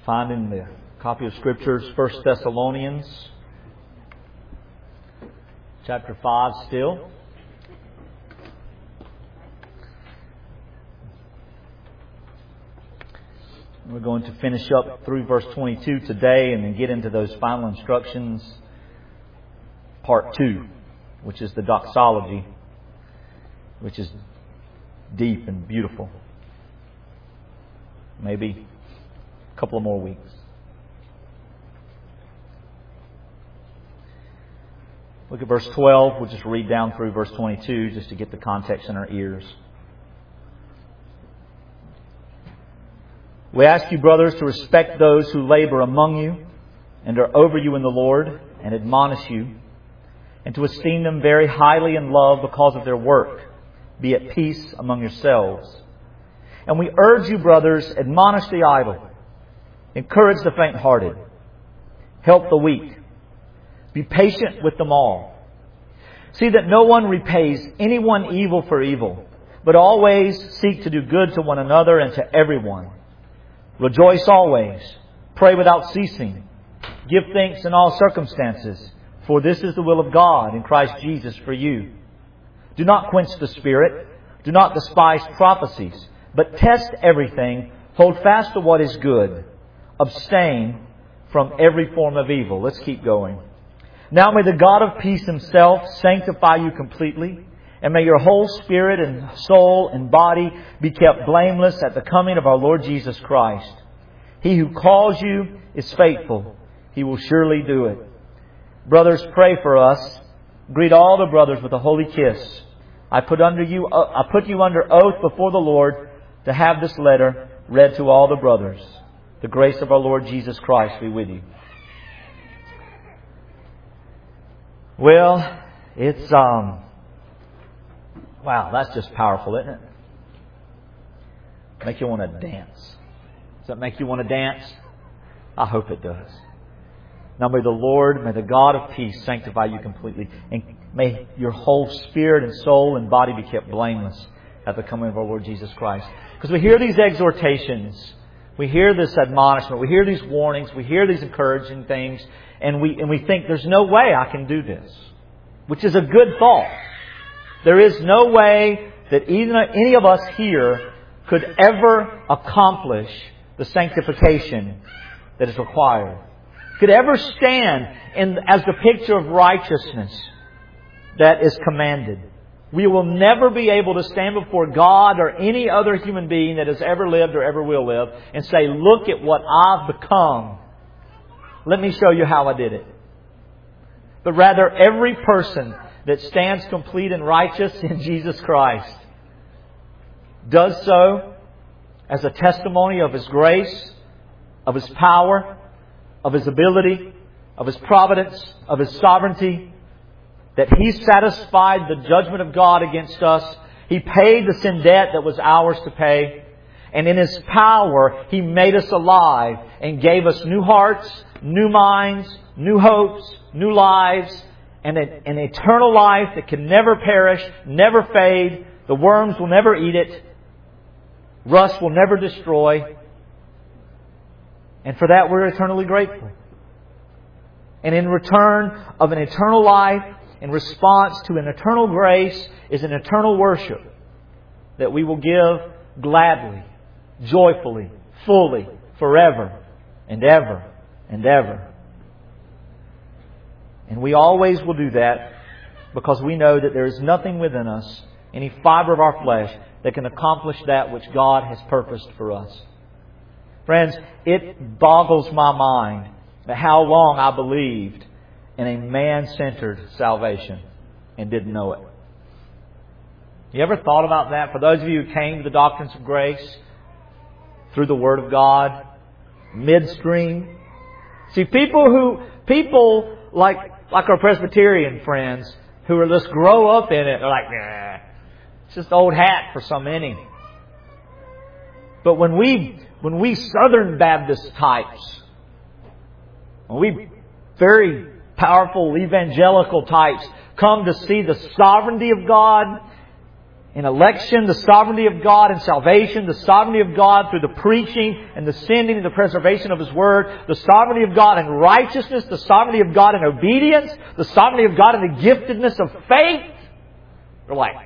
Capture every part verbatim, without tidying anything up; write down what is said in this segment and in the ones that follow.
Finding the copy of Scriptures, First Thessalonians, chapter five still. We're going to finish up through verse twenty-two today and then get into those final instructions, part two, which is the doxology, which is deep and beautiful. Maybe a couple of more weeks. Look at verse twelve. We'll just read down through verse twenty-two just to get the context in our ears. We ask you, brothers, to respect those who labor among you and are over you in the Lord and admonish you, and to esteem them very highly in love because of their work. Be at peace among yourselves. And we urge you, brothers, admonish the idle, encourage the faint-hearted, help the weak, be patient with them all. See that no one repays anyone evil for evil, but always seek to do good to one another and to everyone. Rejoice always, pray without ceasing, give thanks in all circumstances, for this is the will of God in Christ Jesus for you. Do not quench the Spirit, do not despise prophecies, but test everything, hold fast to what is good, abstain from every form of evil. Let's keep going. Now may the God of peace Himself sanctify you completely, and may your whole spirit and soul and body be kept blameless at the coming of our Lord Jesus Christ. He who calls you is faithful. He will surely do it. Brothers, pray for us. Greet all the brothers with a holy kiss. I put under you, I put you under oath before the Lord to have this letter read to all the brothers. The grace of our Lord Jesus Christ be with you. Well, it's um. Wow, that's just powerful, isn't it? Make you want to dance. Does that make you want to dance? I hope it does. Now may the Lord, may the God of peace sanctify you completely. And may your whole spirit and soul and body be kept blameless at the coming of our Lord Jesus Christ. Because we hear these exhortations. We hear this admonishment. We hear these warnings. We hear these encouraging things. And we, and we think there's no way I can do this. Which is a good thought. There is no way that even any of us here could ever accomplish the sanctification that is required. Could ever stand in as the picture of righteousness that is commanded. We will never be able to stand before God or any other human being that has ever lived or ever will live and say, look at what I've become. Let me show you how I did it. But rather, every person that stands complete and righteous in Jesus Christ does so as a testimony of His grace, of His power, of His ability, of His providence, of His sovereignty, that He satisfied the judgment of God against us. He paid the sin debt that was ours to pay. And in His power, He made us alive and gave us new hearts, new minds, new hopes, new lives, and an eternal life that can never perish, never fade. The worms will never eat it. Rust will never destroy. And for that we're eternally grateful. And in return of an eternal life, in response to an eternal grace, is an eternal worship that we will give gladly, joyfully, fully, forever and ever and ever. And we always will do that because we know that there is nothing within us, any fiber of our flesh, that can accomplish that which God has purposed for us. Friends, it boggles my mind at how long I believed in a man-centered salvation and didn't know it. You ever thought about that? For those of you who came to the doctrines of grace through the Word of God, midstream. See, people who, people like, like our Presbyterian friends who are just grow up in it, they're like, nah, it's just old hat for so many. But when we, when we Southern Baptist types, when we very powerful evangelical types come to see the sovereignty of God in election, the sovereignty of God in salvation, the sovereignty of God through the preaching and the sending and the preservation of His Word, the sovereignty of God in righteousness, the sovereignty of God in obedience, the sovereignty of God in the giftedness of faith. We're like,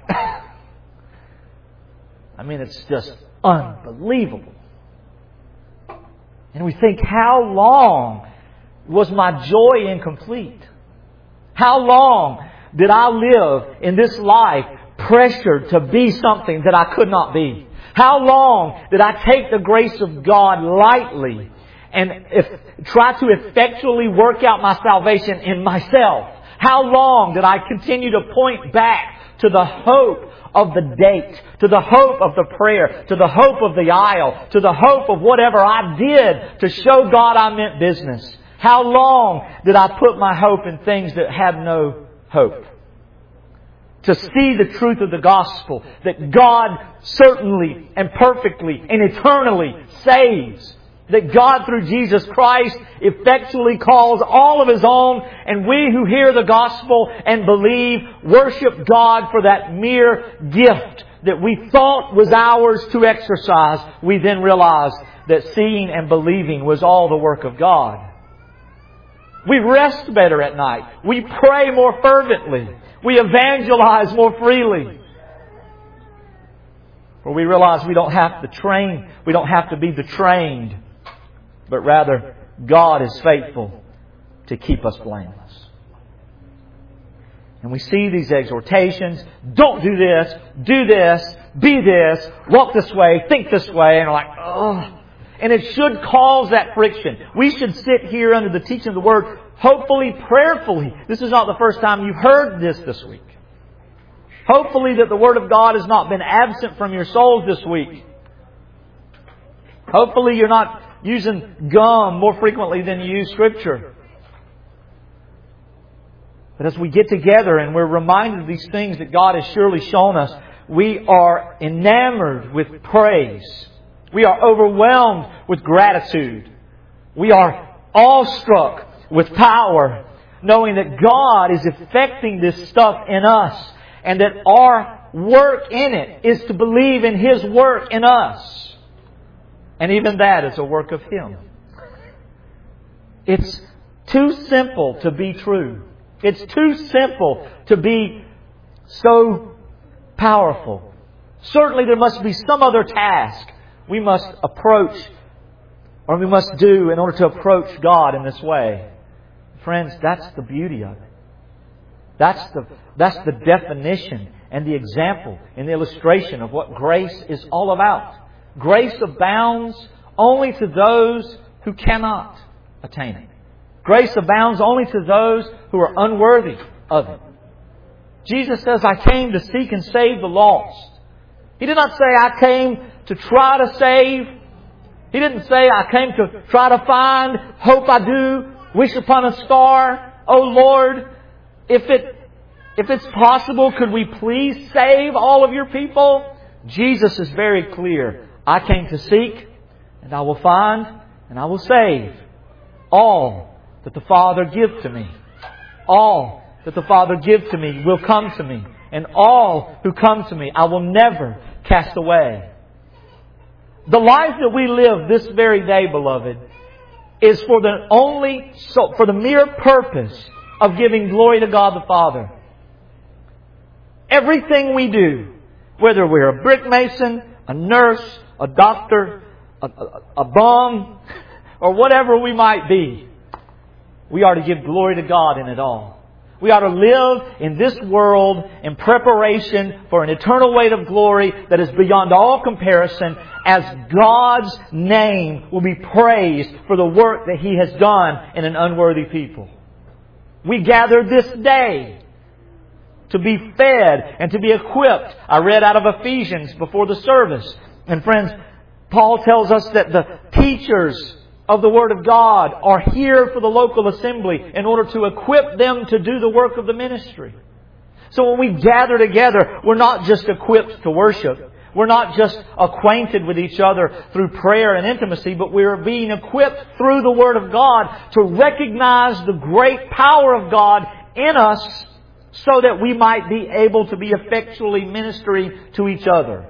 I mean, it's just unbelievable. And we think, how long was my joy incomplete? How long did I live in this life pressured to be something that I could not be? How long did I take the grace of God lightly and if, try to effectually work out my salvation in myself? How long did I continue to point back to the hope of the date, to the hope of the prayer, to the hope of the aisle, to the hope of whatever I did to show God I meant business? How long did I put my hope in things that had no hope? To see the truth of the gospel, that God certainly and perfectly and eternally saves. That God through Jesus Christ effectually calls all of His own, and we who hear the gospel and believe worship God for that mere gift that we thought was ours to exercise. We then realize that seeing and believing was all the work of God. We rest better at night. We pray more fervently. We evangelize more freely. For we realize we don't have to train, we don't have to be the trained, but rather God is faithful to keep us blameless. And we see these exhortations, don't do this, do this, be this, walk this way, think this way, and we're like, oh. And it should cause that friction. We should sit here under the teaching of the Word, hopefully, prayerfully. This is not the first time you've heard this this week. Hopefully that the Word of God has not been absent from your souls this week. Hopefully you're not using gum more frequently than you use Scripture. But as we get together and we're reminded of these things that God has surely shown us, we are enamored with praise. We are overwhelmed with gratitude. We are awestruck with power, knowing that God is effecting this stuff in us and that our work in it is to believe in His work in us. And even that is a work of Him. It's too simple to be true. It's too simple to be so powerful. Certainly there must be some other task we must approach or we must do in order to approach God in this way. Friends, that's the beauty of it. That's the, that's the definition and the example and the illustration of what grace is all about. Grace abounds only to those who cannot attain it. Grace abounds only to those who are unworthy of it. Jesus says, I came to seek and save the lost. He did not say, I came to try to save. He didn't say, I came to try to find, hope I do, wish upon a star. Oh Lord, if it, if it's possible, could we please save all of your people? Jesus is very clear. I came to seek, and I will find, and I will save all that the Father give to me. All that the Father give to me will come to me. And all who come to me, I will never cast away. The life that we live this very day, beloved, is for the only, so, for the mere purpose of giving glory to God the Father. Everything we do, whether we're a brick mason, a nurse, a doctor, a, a, a bum, or whatever we might be, we are to give glory to God in it all. We are to live in this world in preparation for an eternal weight of glory that is beyond all comparison, as God's name will be praised for the work that He has done in an unworthy people. We gather this day to be fed and to be equipped. I read out of Ephesians before the service. And friends, Paul tells us that the teachers of the Word of God are here for the local assembly in order to equip them to do the work of the ministry. So when we gather together, we're not just equipped to worship. We're not just acquainted with each other through prayer and intimacy, but we're being equipped through the Word of God to recognize the great power of God in us so that we might be able to be effectually ministering to each other.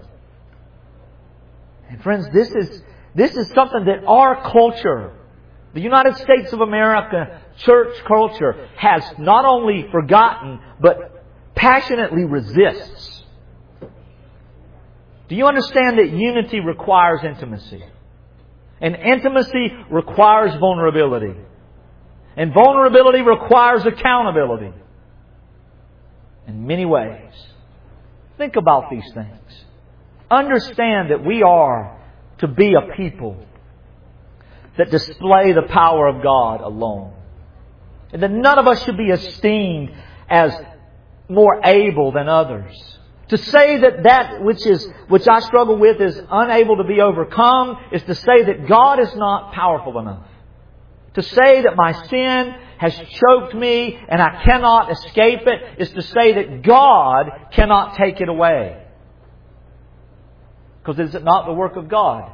And friends, this is, this is something that our culture, the United States of America church culture, has not only forgotten, but passionately resists. Do you understand that unity requires intimacy? And intimacy requires vulnerability. And vulnerability requires accountability. In many ways. Think about these things. Understand that we are to be a people that display the power of God alone. And that none of us should be esteemed as more able than others. To say that that which is which I struggle with is unable to be overcome is to say that God is not powerful enough. To say that my sin has choked me and I cannot escape it is to say that God cannot take it away. Because is it not the work of God?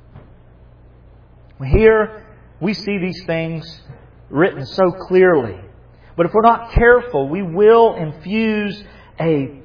Here we see these things written so clearly. But if we're not careful, we will infuse a,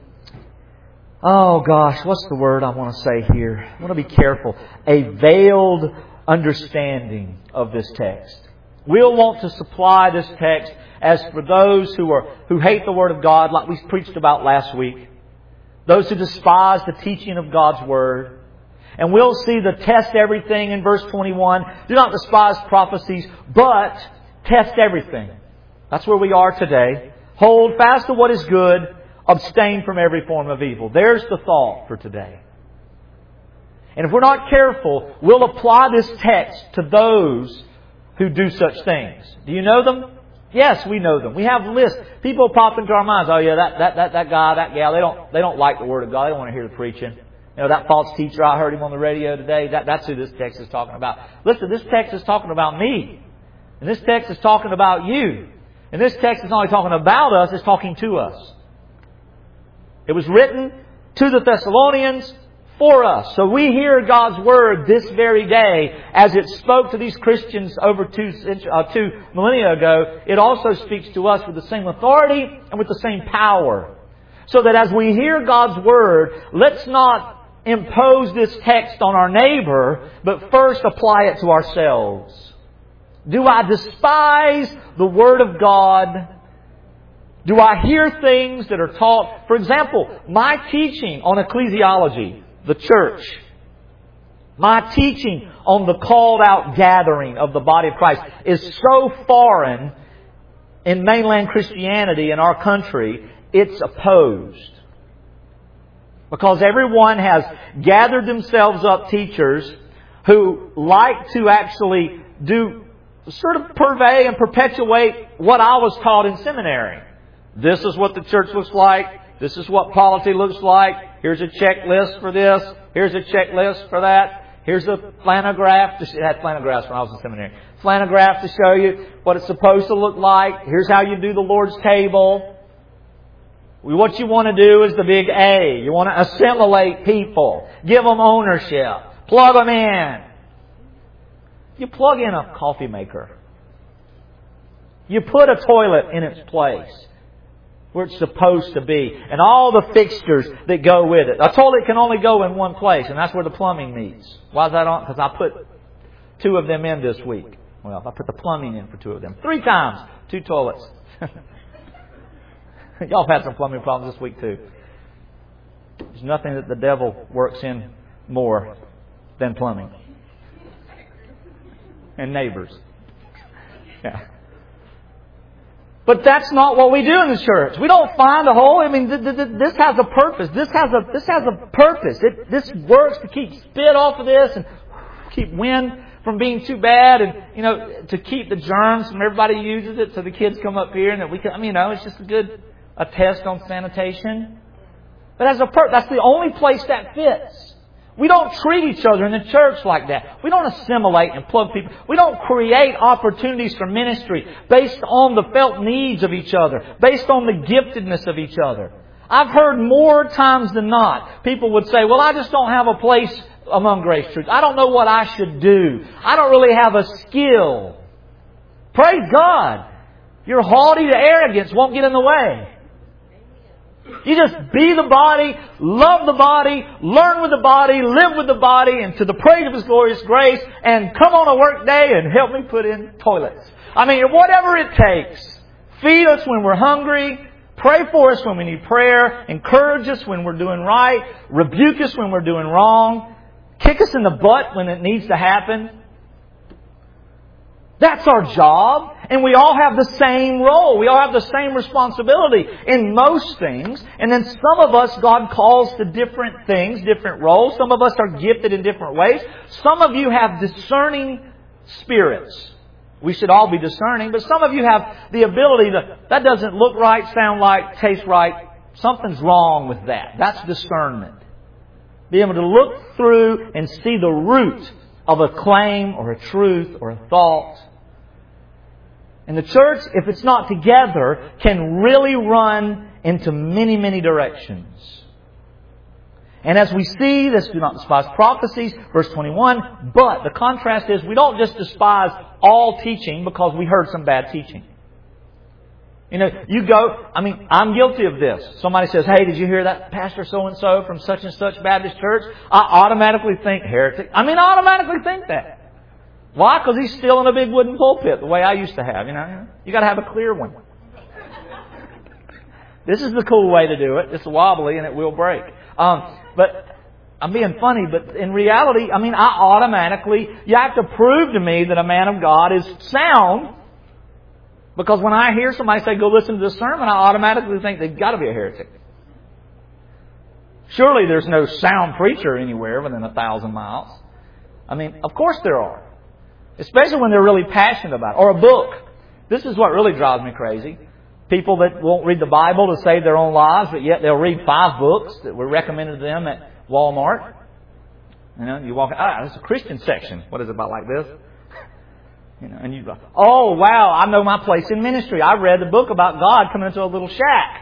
oh gosh, what's the word I want to say here? I want to be careful. A veiled understanding of this text. We'll want to supply this text as for those who are who hate the Word of God, like we preached about last week. Those who despise the teaching of God's Word. And we'll see the test everything in verse twenty-one. Do not despise prophecies, but test everything. That's where we are today. Hold fast to what is good. Abstain from every form of evil. There's the thought for today. And if we're not careful, we'll apply this text to those who do such things. Do you know them? Yes, we know them. We have lists. People pop into our minds. Oh yeah, that, that, that, that guy, that gal, they don't, they don't like the Word of God. They don't want to hear the preaching. You know, that false teacher, I heard him on the radio today. That, that's who this text is talking about. Listen, this text is talking about me. And this text is talking about you. And this text is not only talking about us, it's talking to us. It was written to the Thessalonians for us. So we hear God's Word this very day as it spoke to these Christians over two, uh, two millennia ago. It also speaks to us with the same authority and with the same power. So that as we hear God's Word, let's not impose this text on our neighbor, but first apply it to ourselves. Do I despise the Word of God? Do I hear things that are taught? For example, my teaching on ecclesiology, the church, my teaching on the called out gathering of the body of Christ is so foreign in mainland Christianity in our country, it's opposed. Because everyone has gathered themselves up teachers who like to actually do sort of purvey and perpetuate what I was taught in seminary. This is what the church looks like. This is what polity looks like. Here's a checklist for this. Here's a checklist for that. Here's a flannelgraph. It had flannellagraphs when I was in seminary. Flannelgraph to show you what it's supposed to look like. Here's how you do the Lord's table. What you want to do is the big A. You want to assimilate people. Give them ownership. Plug them in. You plug in a coffee maker. You put a toilet in its place where it's supposed to be. And all the fixtures that go with it. A toilet can only go in one place, and that's where the plumbing meets. Why is that on? Because I put two of them in this week. Well, I put the plumbing in for two of them. Three times. Two toilets. Y'all have had some plumbing problems this week too. There's nothing that the devil works in more than plumbing. And neighbors. Yeah. But that's not what we do in the church. We don't find a hole. I mean, th- th- th- this has a purpose. This has a this has a purpose. It, this works to keep spit off of this and keep wind from being too bad, and you know, to keep the germs from everybody who uses it, so the kids come up here and that we can. I mean, you know, it's just a good a test on sanitation. But as a purpose, that's the only place that fits. We don't treat each other in the church like that. We don't assimilate and plug people. We don't create opportunities for ministry based on the felt needs of each other, based on the giftedness of each other. I've heard more times than not, people would say, well, I just don't have a place among Grace Church. I don't know what I should do. I don't really have a skill. Praise God. Your haughty arrogance won't get in the way. You just be the body, love the body, learn with the body, live with the body, and to the praise of His glorious grace, and come on a work day and help me put in toilets. I mean, whatever it takes. Feed us when we're hungry. Pray for us when we need prayer. Encourage us when we're doing right. Rebuke us when we're doing wrong. Kick us in the butt when it needs to happen. That's our job. And we all have the same role. We all have the same responsibility in most things. And then some of us, God calls to different things, different roles. Some of us are gifted in different ways. Some of you have discerning spirits. We should all be discerning. But some of you have the ability to, that doesn't look right, sound like, taste right. Something's wrong with that. That's discernment. Be able to look through and see the root of a claim or a truth or a thought. And the church, if it's not together, can really run into many, many directions. And as we see, this do not despise prophecies, verse twenty-one, but the contrast is we don't just despise all teaching because we heard some bad teaching. You know, you go, I mean, I'm guilty of this. Somebody says, hey, did you hear that pastor so-and-so from such and such Baptist church? I automatically think heretic. I mean, I automatically think that. Why? Because he's still in a big wooden pulpit, the way I used to have, you know. You got to have a clear one. This is the cool way to do it. It's wobbly and it will break. Um, but I'm being funny, but in reality, I mean, I automatically, you have to prove to me that a man of God is sound. Because when I hear somebody say, go listen to this sermon, I automatically think they've got to be a heretic. Surely there's no sound preacher anywhere within a thousand miles. I mean, of course there are. Especially when they're really passionate about it. Or a book. This is what really drives me crazy. People that won't read the Bible to save their own lives, but yet they'll read five books that were recommended to them at Walmart. You know, you walk, ah, there's a Christian section. What is it about like this? You know, and you go, oh, wow, I know my place in ministry. I read the book about God coming into a little shack.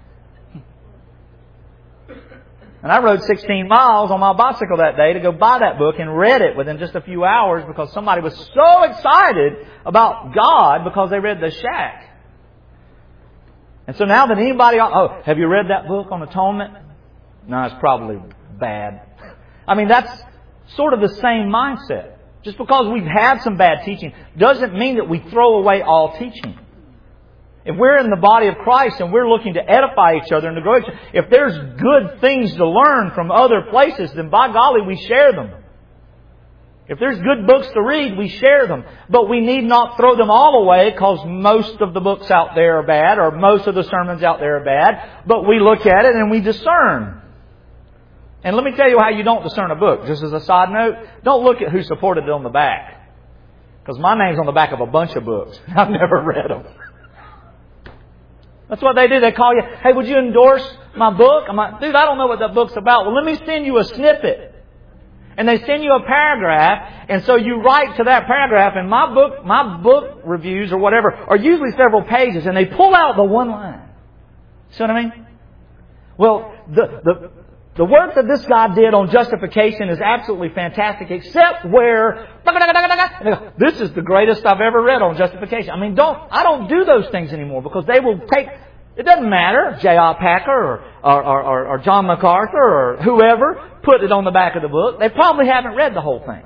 And I rode sixteen miles on my bicycle that day to go buy that book and read it within just a few hours because somebody was so excited about God because they read the shack. And so now that anybody, oh, have you read that book on atonement? No, it's probably bad. I mean, that's sort of the same mindset. Just because we've had some bad teaching doesn't mean that we throw away all teaching. If we're in the body of Christ and we're looking to edify each other and to grow each other, if there's good things to learn from other places, then by golly, we share them. If there's good books to read, we share them. But we need not throw them all away because most of the books out there are bad or most of the sermons out there are bad. But we look at it and we discern. And let me tell you how you don't discern a book. Just as a side note, don't look at who supported it on the back. Because my name's on the back of a bunch of books. I've never read them. That's what they do. They call you, hey, would you endorse my book? I'm like, dude, I don't know what that book's about. Well, let me send you a snippet. And they send you a paragraph. And so you write to that paragraph. And my book, my book reviews or whatever are usually several pages. And they pull out the one line. See what I mean? Well, the, the, The work that this guy did on justification is absolutely fantastic, except where this is the greatest I've ever read on justification. I mean, don't I don't do those things anymore because they will take. It doesn't matter, J R Packer or or, or or John MacArthur or whoever put it on the back of the book. They probably haven't read the whole thing.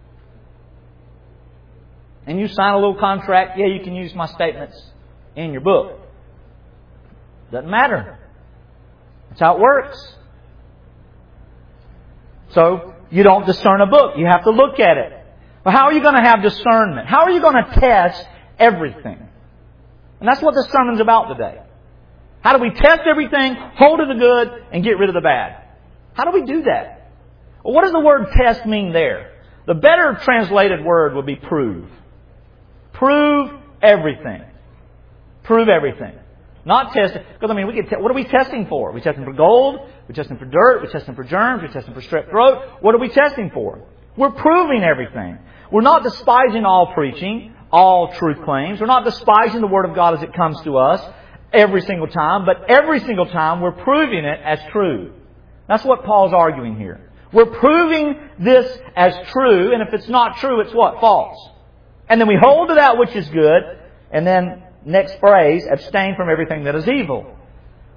And you sign a little contract. Yeah, you can use my statements in your book. Doesn't matter. That's how it works. So, you don't discern a book. You have to look at it. But how are you going to have discernment? How are you going to test everything? And that's what this sermon's about today. How do we test everything, hold to the good, and get rid of the bad? How do we do that? Well, what does the word test mean there? The better translated word would be prove. Prove everything. Prove everything. Not test it. Because, I mean, we get te- what are we testing for? Are we testing for gold? We're testing for dirt. We're testing for germs. We're testing for strep throat. What are we testing for? We're proving everything. We're not despising all preaching, all truth claims. We're not despising the Word of God as it comes to us every single time. But every single time we're proving it as true. That's what Paul's arguing here. We're proving this as true. And if it's not true, it's what? False. And then we hold to that which is good. And then next phrase, abstain from everything that is evil.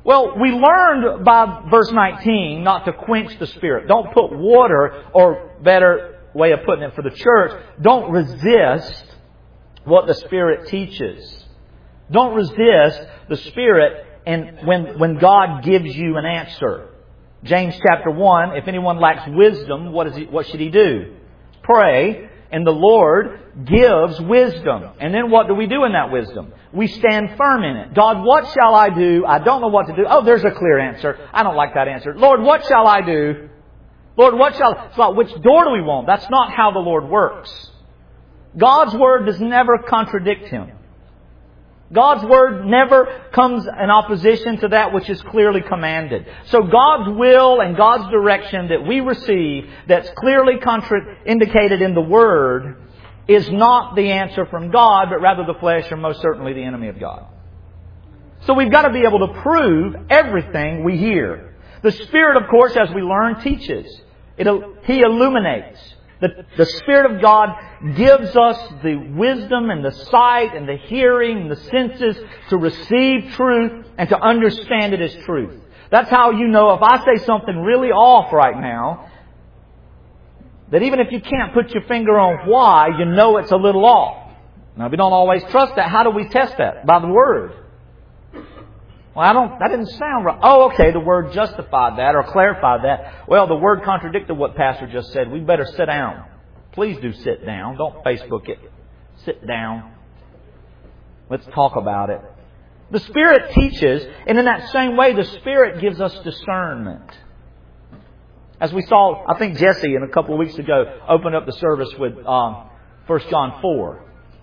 Well, we learned by verse nineteen not to quench the Spirit. Don't put water, or better way of putting it for the church, don't resist what the Spirit teaches. Don't resist the Spirit and when, when God gives you an answer. James chapter one, if anyone lacks wisdom, what is he, what should he do? Pray, and the Lord gives wisdom. And then what do we do in that wisdom? We stand firm in it. God, what shall I do? I don't know what to do. Oh, there's a clear answer. I don't like that answer. Lord, what shall I do? Lord, what shall I... It's like, which door do we want? That's not how the Lord works. God's Word does never contradict Him. God's Word never comes in opposition to that which is clearly commanded. So God's will and God's direction that we receive that's clearly contra- indicated in the Word is not the answer from God, but rather the flesh, or most certainly the enemy of God. So we've got to be able to prove everything we hear. The Spirit, of course, as we learn, teaches. It, He illuminates. The, the Spirit of God gives us the wisdom and the sight and the hearing and the senses to receive truth and to understand it as truth. That's how you know if I say something really off right now, that even if you can't put your finger on why, you know it's a little off. Now, we don't always trust that. How do we test that? By the Word. Well, I don't, that didn't sound right. Oh, okay, the Word justified that or clarified that. Well, the Word contradicted what Pastor just said. We better sit down. Please do sit down. Don't Facebook it. Sit down. Let's talk about it. The Spirit teaches, and in that same way, the Spirit gives us discernment. As we saw, I think Jesse, in a couple of weeks ago, opened up the service with um, First John four.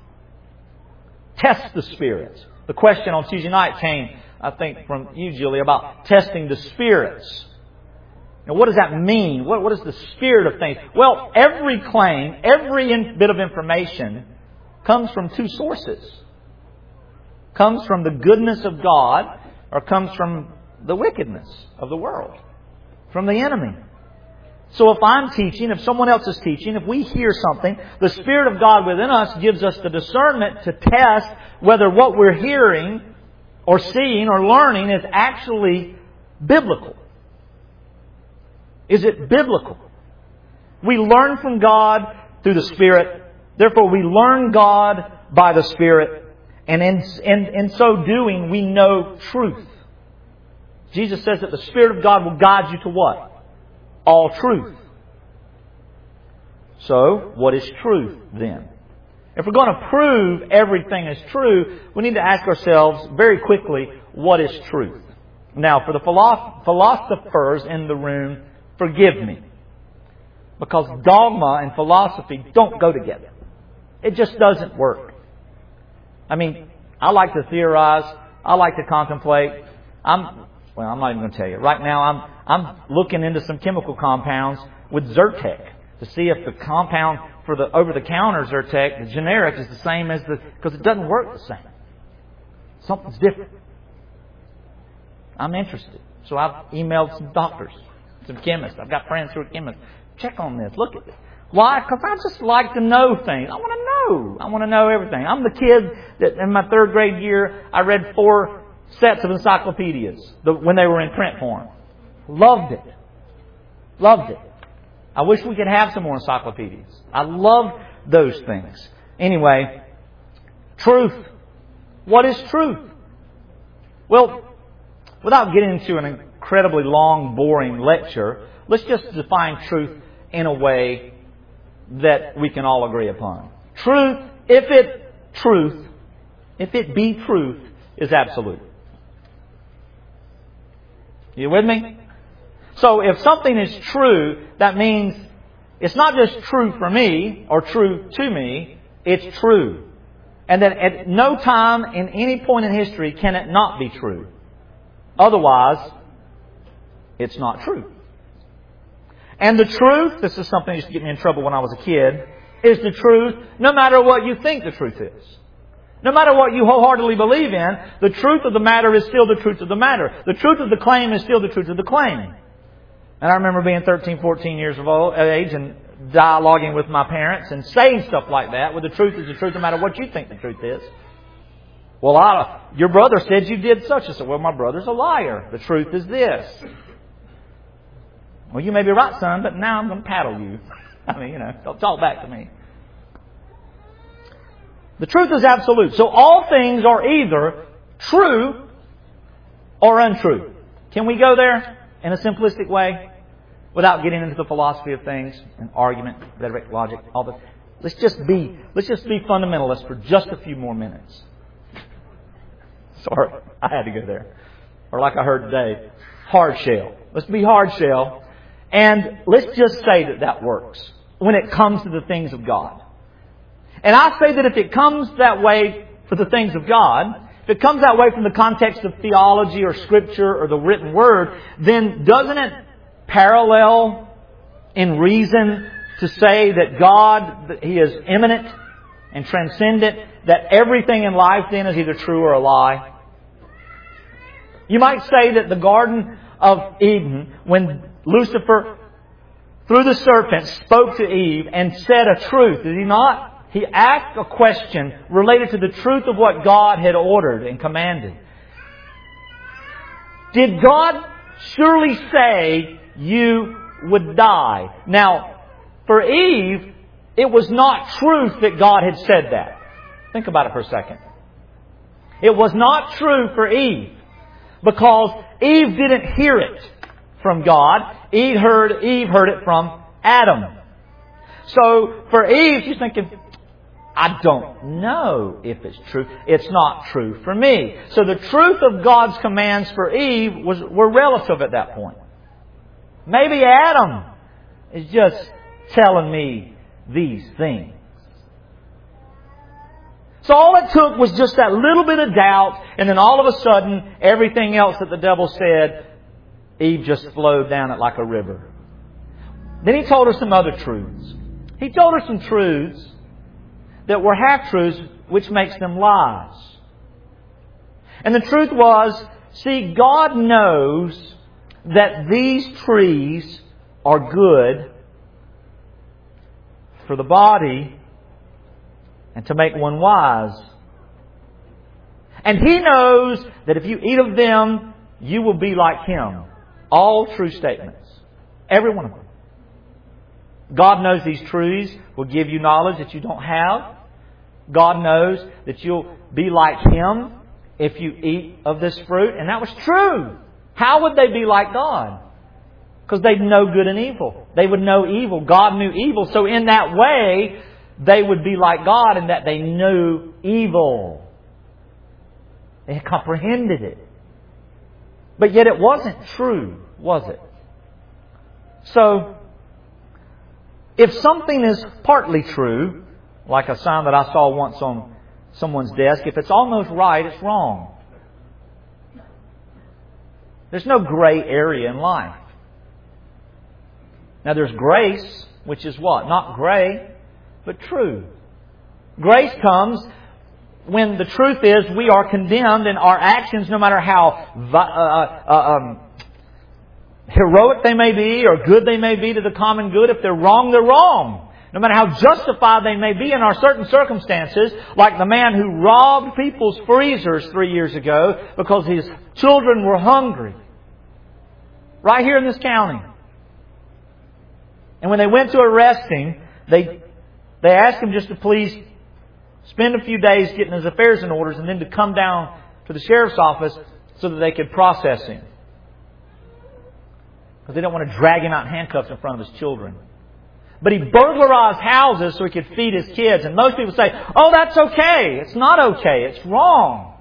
Test the spirits. The question on Tuesday night came, I think, from you, Julie, about testing the spirits. Now, what does that mean? What, what is the spirit of things? Well, every claim, every in, bit of information comes from two sources. Comes from the goodness of God, or comes from the wickedness of the world. From the enemy. So if I'm teaching, if someone else is teaching, if we hear something, the Spirit of God within us gives us the discernment to test whether what we're hearing or seeing or learning is actually biblical. Is it biblical? We learn from God through the Spirit. Therefore, we learn God by the Spirit. And in, in, in so doing, we know truth. Jesus says that the Spirit of God will guide you to what? All truth. So, what is truth then? If we're going to prove everything is true, we need to ask ourselves very quickly, what is truth? Now, for the philosoph- philosophers in the room, forgive me. Because dogma and philosophy don't go together. It just doesn't work. I mean, I like to theorize. I like to contemplate. I'm, well, I'm not even going to tell you. Right now, I'm, I'm looking into some chemical compounds with Zyrtec to see if the compound for the over-the-counter Zyrtec, the generic, is the same as the... Because it doesn't work the same. Something's different. I'm interested. So I've emailed some doctors, some chemists. I've got friends who are chemists. Check on this. Look at this. Why? Because I just like to know things. I want to know. I want to know everything. I'm the kid that in my third grade year, I read four sets of encyclopedias when they were in print form. Loved it. Loved it. I wish we could have some more encyclopedias. I love those things. Anyway, truth. What is truth? Well, without getting into an incredibly long, boring lecture, let's just define truth in a way that we can all agree upon. Truth, if it truth, if it be truth, is absolute. You with me? So if something is true, that means it's not just true for me or true to me, it's true. And that at no time in any point in history can it not be true. Otherwise, it's not true. And the truth, this is something that used to get me in trouble when I was a kid, is the truth no matter what you think the truth is. No matter what you wholeheartedly believe in, the truth of the matter is still the truth of the matter. The truth of the claim is still the truth of the claim. And I remember being thirteen, fourteen years of old, age and dialoguing with my parents and saying stuff like that, well, the truth is the truth no matter what you think the truth is. Well, I, your brother said you did such. I said, well, my brother's a liar. The truth is this. Well, you may be right, son, but now I'm going to paddle you. I mean, you know, don't talk back to me. The truth is absolute. So all things are either true or untrue. Can we go there in a simplistic way without getting into the philosophy of things and argument, rhetoric, logic, all that? Let's just be, let's just be fundamentalists for just a few more minutes. Sorry, I had to go there. Or like I heard today, hard shell. Let's be hard shell. And let's just say that that works when it comes to the things of God. And I say that if it comes that way for the things of God, if it comes that way from the context of theology or Scripture or the written Word, then doesn't it parallel in reason to say that God, that He is immanent and transcendent, that everything in life then is either true or a lie? You might say that the Garden of Eden, when Lucifer, through the serpent, spoke to Eve and said a truth, did he not? He asked a question related to the truth of what God had ordered and commanded. Did God surely say you would die? Now, for Eve, it was not truth that God had said that. Think about it for a second. It was not true for Eve because Eve didn't hear it from God. Eve heard, Eve heard it from Adam. So for Eve, she's thinking, I don't know if it's true. It's not true for me. So the truth of God's commands for Eve was were relative at that point. Maybe Adam is just telling me these things. So all it took was just that little bit of doubt, and then all of a sudden, everything else that the devil said, Eve just flowed down it like a river. Then he told her some other truths. He told her some truths that were half-truths, which makes them lies. And the truth was, see, God knows that these trees are good for the body and to make one wise. And He knows that if you eat of them, you will be like Him. All true statements. Every one of them. God knows these trees will give you knowledge that you don't have. God knows that you'll be like Him if you eat of this fruit. And that was true. How would they be like God? Because they'd know good and evil. They would know evil. God knew evil. So in that way, they would be like God in that they knew evil. They comprehended it. But yet it wasn't true, was it? So, if something is partly true, like a sign that I saw once on someone's desk, if it's almost right, it's wrong. There's no gray area in life. Now there's grace, which is what? Not gray, but true. Grace comes when the truth is we are condemned and our actions, no matter how uh, uh, um, heroic they may be or good they may be to the common good, if they're wrong, they're wrong. No matter how justified they may be in our certain circumstances, like the man who robbed people's freezers three years ago because his children were hungry. Right here in this county. And when they went to arrest him, they they asked him just to please spend a few days getting his affairs in order and then to come down to the sheriff's office so that they could process him. Because they don't want to drag him out in handcuffs in front of his children. But he burglarized houses so he could feed his kids. And most people say, oh, that's okay. It's not okay. It's wrong.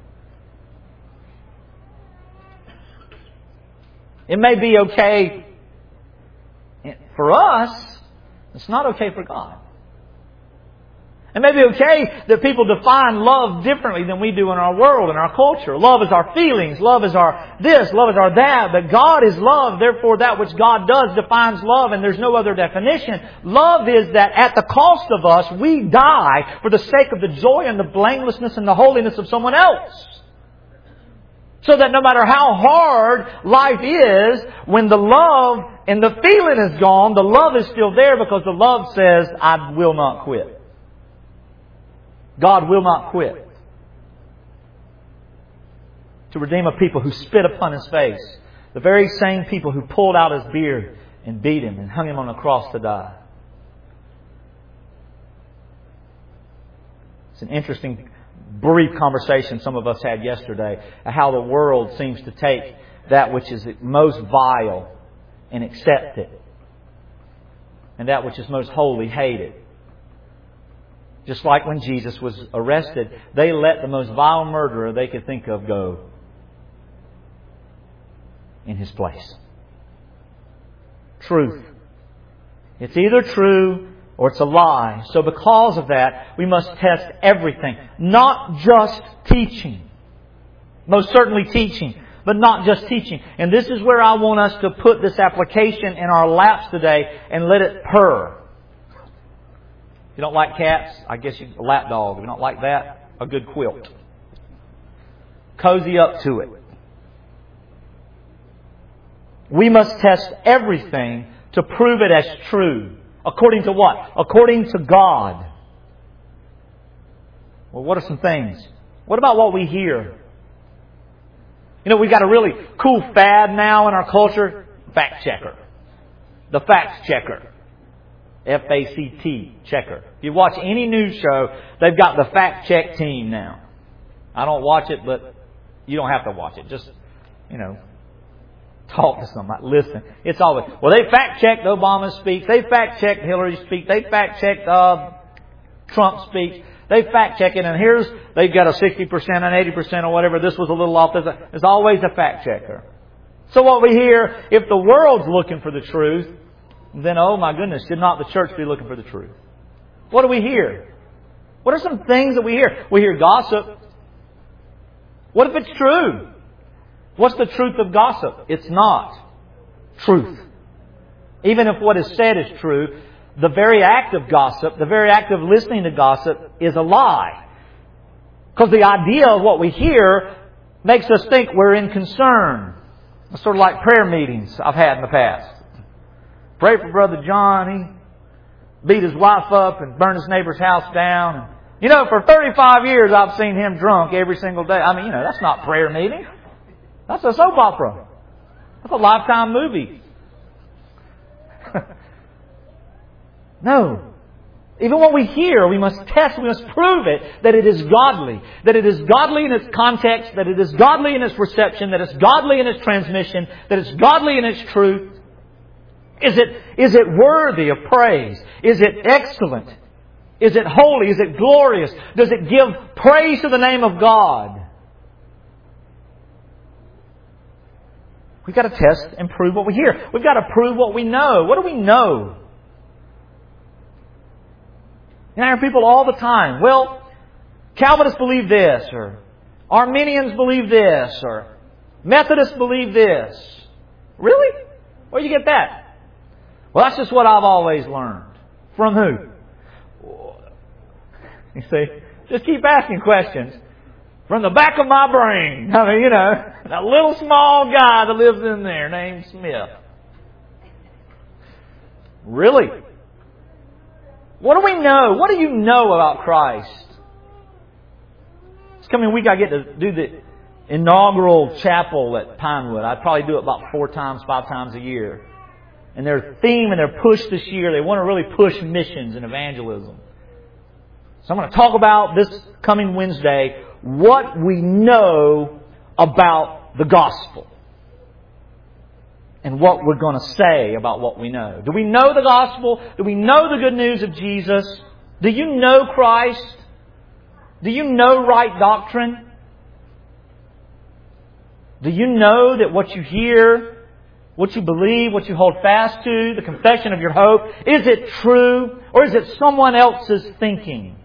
It may be okay for us. It's not okay for God. It may be okay that people define love differently than we do in our world, in our culture. Love is our feelings. Love is our this. Love is our that. But God is love. Therefore, that which God does defines love, and there's no other definition. Love is that at the cost of us, we die for the sake of the joy and the blamelessness and the holiness of someone else. So that no matter how hard life is, when the love and the feeling is gone, the love is still there because the love says, I will not quit. God will not quit. to redeem a people who spit upon His face. The very same people who pulled out His beard and beat Him and hung Him on the cross to die. It's an interesting, brief conversation some of us had yesterday, how the world seems to take that which is most vile and accept it, and that which is most holy hate it. Just like when Jesus was arrested, they let the most vile murderer they could think of go in His place. Truth. It's either true or it's a lie. So because of that, we must test everything. Not just teaching. Most certainly teaching, but not just teaching. And this is where I want us to put this application in our laps today and let it purr. If you don't like cats, I guess you a lap dog. If you don't like that, a good quilt. Cozy up to it. We must test everything to prove it as true. According to what? According to God. Well, what are some things? What about what we hear? You know, we've got a really cool fad now in our culture. Fact checker. The fact checker. F A C T, checker. If you watch any news show, they've got the fact check team now. I don't watch it, but you don't have to watch it. Just, you know, talk to somebody. Listen. It's always, well, they fact checked Obama's speech. They fact checked Hillary's speech. They fact checked uh, Trump's speech. They fact check it, and here's, they've got a sixty percent and eighty percent or whatever. This was a little off. There's, a, there's always a fact checker. So what we hear, if the world's looking for the truth, then, oh my goodness, should not the church be looking for the truth? What do we hear? What are some things that we hear? We hear gossip. What if it's true? What's the truth of gossip? It's not truth. Even if what is said is true, the very act of gossip, the very act of listening to gossip is a lie. Because the idea of what we hear makes us think we're in concern. It's sort of like prayer meetings I've had in the past. Pray for Brother John. He beat his wife up and burned his neighbor's house down. You know, for thirty-five years I've seen him drunk every single day. I mean, you know, that's not prayer meeting. That's a soap opera. That's a Lifetime movie. No. Even what we hear, we must test, we must prove it, that it is godly. That it is godly in its context, that it is godly in its reception, that it's godly in its transmission, that it's godly in its truth. Is it, is it worthy of praise? Is it excellent? Is it holy? Is it glorious? Does it give praise to the name of God? We've got to test and prove what we hear. We've got to prove what we know. What do we know? And I hear people all the time, well, Calvinists believe this, or Arminians believe this, or Methodists believe this. Really? Where do you get that? Well, that's just what I've always learned. From who? You see, just keep asking questions. From the back of my brain. I mean, you know, that little small guy that lives in there named Smith. Really? What do we know? What do you know about Christ? This coming week I get to do the inaugural chapel at Pinewood. I probably do it about four times, five times a year. And their theme and their push this year, they want to really push missions and evangelism. So I'm going to talk about this coming Wednesday what we know about the gospel. And what we're going to say about what we know. Do we know the gospel? Do we know the good news of Jesus? Do you know Christ? Do you know right doctrine? Do you know that what you hear, what you believe, what you hold fast to, the confession of your hope, is it true or is it someone else's thinking?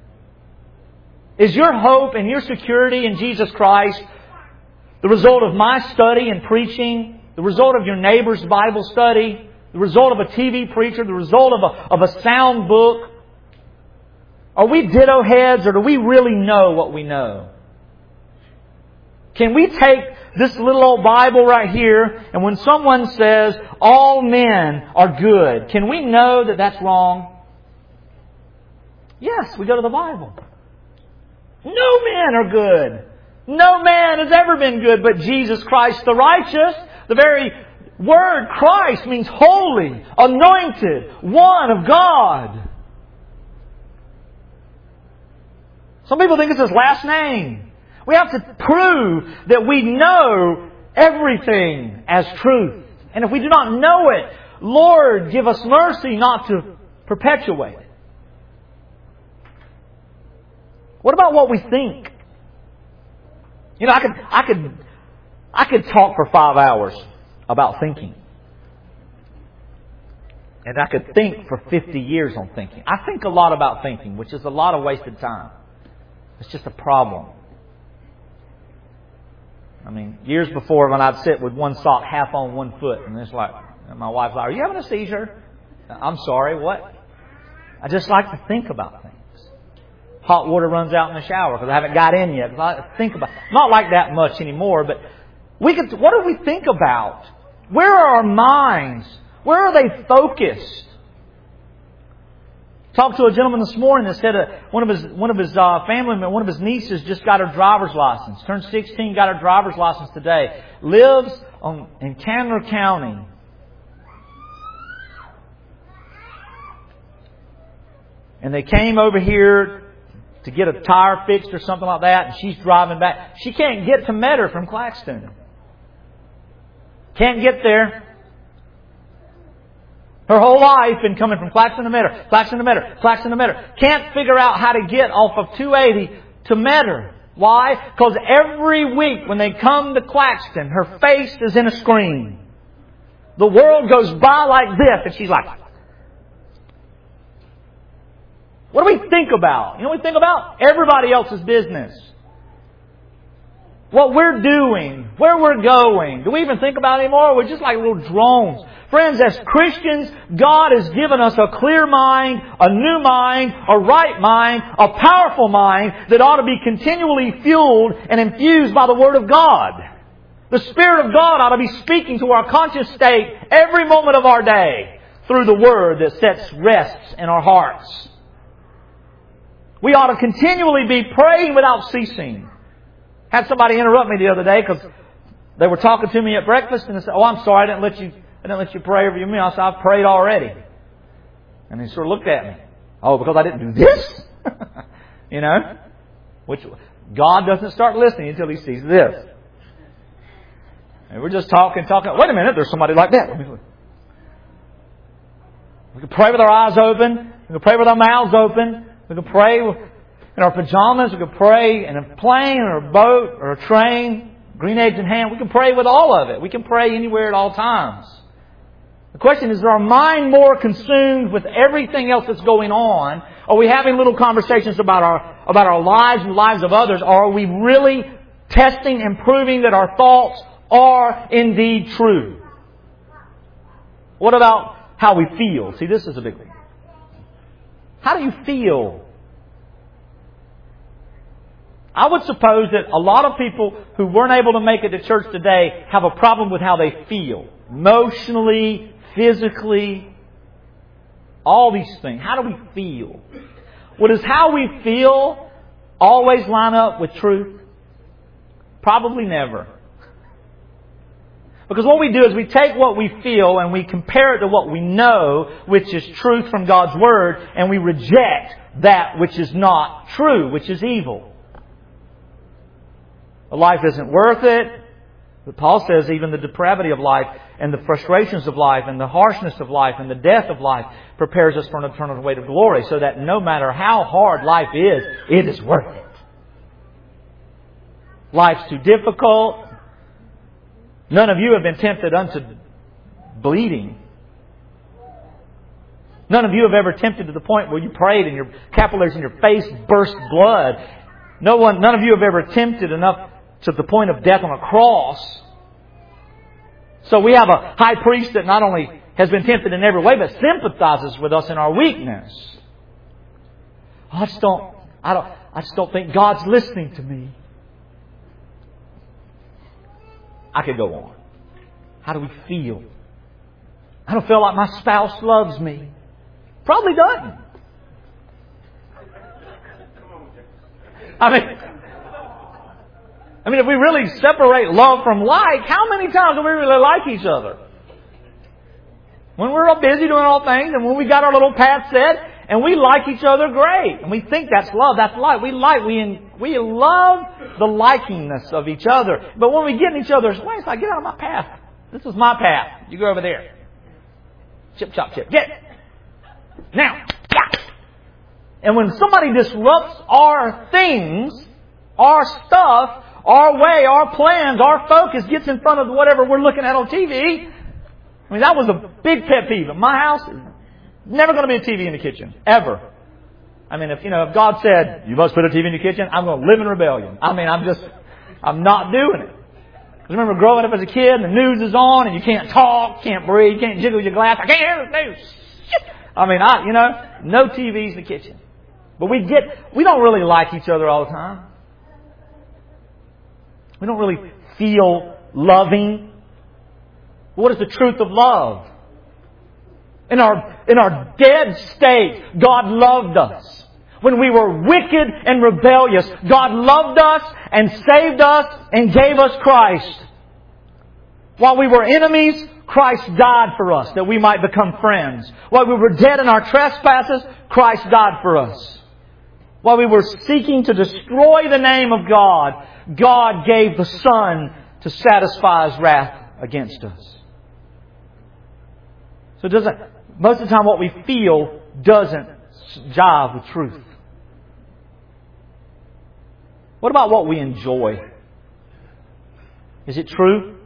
Is your hope and your security in Jesus Christ the result of my study and preaching, the result of your neighbor's Bible study, the result of a T V preacher, the result of a, of a sound book? Are we ditto heads or do we really know what we know? Can we take this little old Bible right here and when someone says all men are good, can we know that that's wrong? Yes, we go to the Bible. No men are good. No man has ever been good but Jesus Christ the righteous. The very word Christ means holy, anointed, one of God. Some people think it's his last name. We have to prove that we know everything as truth. And if we do not know it, Lord, give us mercy not to perpetuate it. What about what we think? You know, I could, I could, I could talk for five hours about thinking. And I could think for fifty years on thinking. I think a lot about thinking, which is a lot of wasted time. It's just a problem. I mean, years before when I'd sit with one sock half on one foot, and it's like, and my wife's like, "Are you having a seizure?" I'm sorry, what? I just like to think about things. Hot water runs out in the shower because I haven't got in yet. Because I think about, not like that much anymore, but we could. What do we think about? Where are our minds? Where are they focused? Talked to a gentleman this morning that said uh, one of his one of his uh, family members, one of his nieces, just got her driver's license. Turned sixteen, got her driver's license today. Lives on, in Candler County. And they came over here to get a tire fixed or something like that, and she's driving back. She can't get to Metter from Claxton. Can't get there. Her whole life been coming from Claxton to Metter, Claxton to Metter, Claxton to Metter. Can't figure out how to get off of two eighty to Metter. Why? Because every week when they come to Claxton, her face is in a screen. The world goes by like this, and she's like, what do we think about? You know what we think about? Everybody else's business. What we're doing, where we're going. Do we even think about it anymore? We're just like little drones. Friends, as Christians, God has given us a clear mind, a new mind, a right mind, a powerful mind that ought to be continually fueled and infused by the Word of God. The Spirit of God ought to be speaking to our conscious state every moment of our day through the Word that sets rests in our hearts. We ought to continually be praying without ceasing. Had somebody interrupt me the other day because they were talking to me at breakfast, and they said, "Oh, I'm sorry, I didn't let you, I didn't let you pray over your meal." I said, "I've prayed already." And he sort of looked at me. "Oh, because I didn't do this?" You know, which God doesn't start listening until He sees this. And we're just talking, talking. Wait a minute, there's somebody like that. We can pray with our eyes open. We can pray with our mouths open. We can pray in our pajamas. We can pray in a plane or a boat or a train, green eggs in hand. We can pray with all of it. We can pray anywhere at all times. The question is, is our mind more consumed with everything else that's going on? Are we having little conversations about our about our lives and the lives of others? Or are we really testing and proving that our thoughts are indeed true? What about how we feel? See, this is a big one. How do you feel? I would suppose that a lot of people who weren't able to make it to church today have a problem with how they feel. Emotionally, physically, all these things. How do we feel? Well, does how we feel always line up with truth? Probably never. Because what we do is we take what we feel and we compare it to what we know, which is truth from God's Word, and we reject that which is not true, which is evil. Life isn't worth it. But Paul says even the depravity of life and the frustrations of life and the harshness of life and the death of life prepares us for an eternal weight of glory, so that no matter how hard life is, it is worth it. Life's too difficult. None of you have been tempted unto bleeding. None of you have ever tempted to the point where you prayed and your capillaries in your face burst blood. No one, none of you have ever tempted enough to the point of death on a cross. So we have a high priest that not only has been tempted in every way, but sympathizes with us in our weakness. I just don't, I don't, I just don't think God's listening to me. I could go on. How do we feel? I don't feel like my spouse loves me. Probably doesn't. I mean, I mean, if we really separate love from like, how many times do we really like each other? When we're all busy doing all things, and when we got our little path set, and we like each other great, and we think that's love, that's like. We like, we we love the likingness of each other. But when we get in each other's way, it's like, get out of my path. This is my path. You go over there. Chip, chop, chip. Get it. Now. Yeah. And when somebody disrupts our things, our stuff, our way, our plans, our focus gets in front of whatever we're looking at on T V, I mean, that was a big pet peeve. In my house, never going to be a T V in the kitchen. Ever. I mean, if, you know, if God said, you must put a T V in your kitchen, I'm going to live in rebellion. I mean, I'm just, I'm not doing it. I remember growing up as a kid, and the news is on, and you can't talk, can't breathe, can't jiggle your glass. I can't hear the news. I mean, I, you know, no T Vs in the kitchen. But we get, we don't really like each other all the time. We don't really feel loving. What is the truth of love? In our, in our dead state, God loved us. When we were wicked and rebellious, God loved us and saved us and gave us Christ. While we were enemies, Christ died for us that we might become friends. While we were dead in our trespasses, Christ died for us. While we were seeking to destroy the name of God, God gave the Son to satisfy His wrath against us. So it doesn't, most of the time what we feel doesn't jive with truth. What about what we enjoy? Is it true?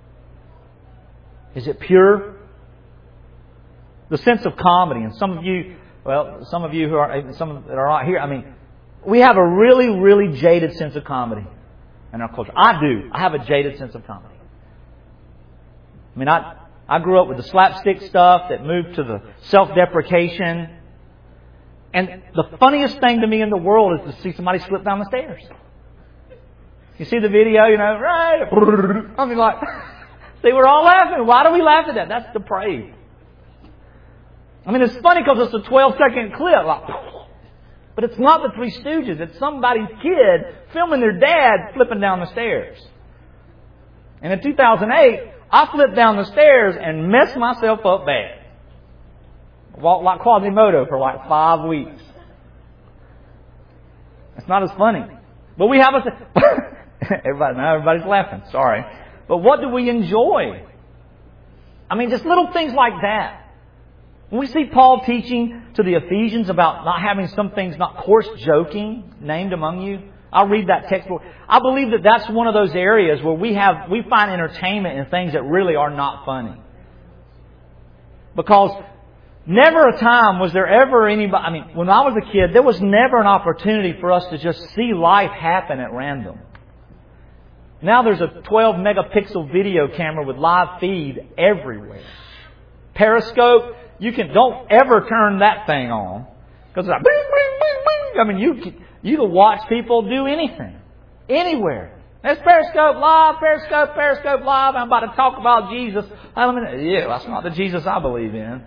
Is it pure? The sense of comedy, and some of you, well, some of you who are, some that are not here, I mean, we have a really, really jaded sense of comedy in our culture. I do. I have a jaded sense of comedy. I mean, I, I grew up with the slapstick stuff that moved to the self-deprecation. And the funniest thing to me in the world is to see somebody slip down the stairs. You see the video, you know, right? I mean, like, see, we're all laughing. Why do we laugh at that? That's depraved. I mean, it's funny because it's a twelve second clip. Like, but it's not the Three Stooges. It's somebody's kid filming their dad flipping down the stairs. And in two thousand eight, I flipped down the stairs and messed myself up bad. Walked like Quasimodo for like five weeks. It's not as funny. But we have a... Everybody, now everybody's laughing. Sorry. But what do we enjoy? I mean, just little things like that. When we see Paul teaching to the Ephesians about not having some things, not coarse joking named among you. I'll read that text. I believe that that's one of those areas where we have, we find entertainment in things that really are not funny. Because never a time was there ever anybody, I mean, when I was a kid, there was never an opportunity for us to just see life happen at random. Now there's a twelve megapixel video camera with live feed everywhere. Periscope, you can, don't ever turn that thing on. Because it's like, bing, bing, bing, bing. I mean, you can, you can watch people do anything. Anywhere. There's Periscope Live, Periscope, Periscope Live. I'm about to talk about Jesus. I mean, yeah, that's not the Jesus I believe in.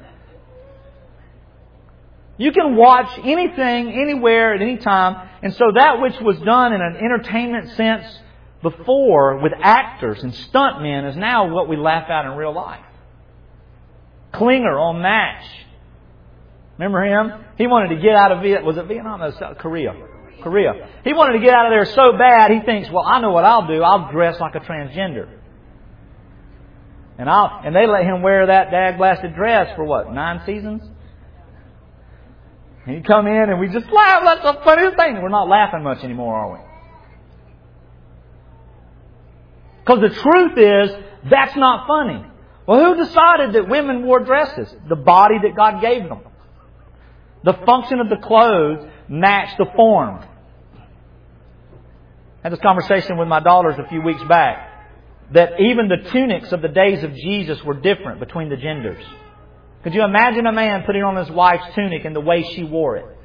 You can watch anything, anywhere, at any time. And so that which was done in an entertainment sense before with actors and stuntmen is now what we laugh at in real life. Klinger on MASH. Remember him? He wanted to get out of Vietnam. Was it Vietnam? No, Korea. Korea. He wanted to get out of there so bad, he thinks, well, I know what I'll do. I'll dress like a transgender. And I'll, and they let him wear that dag-blasted dress for what, nine seasons? And he'd come in and we just laugh. That's the funniest thing. We're not laughing much anymore, are we? Because the truth is, that's not funny. Well, who decided that women wore dresses? The body that God gave them. The function of the clothes matched the form. I had this conversation with my daughters a few weeks back. That even the tunics of the days of Jesus were different between the genders. Could you imagine a man putting on his wife's tunic and the way she wore it?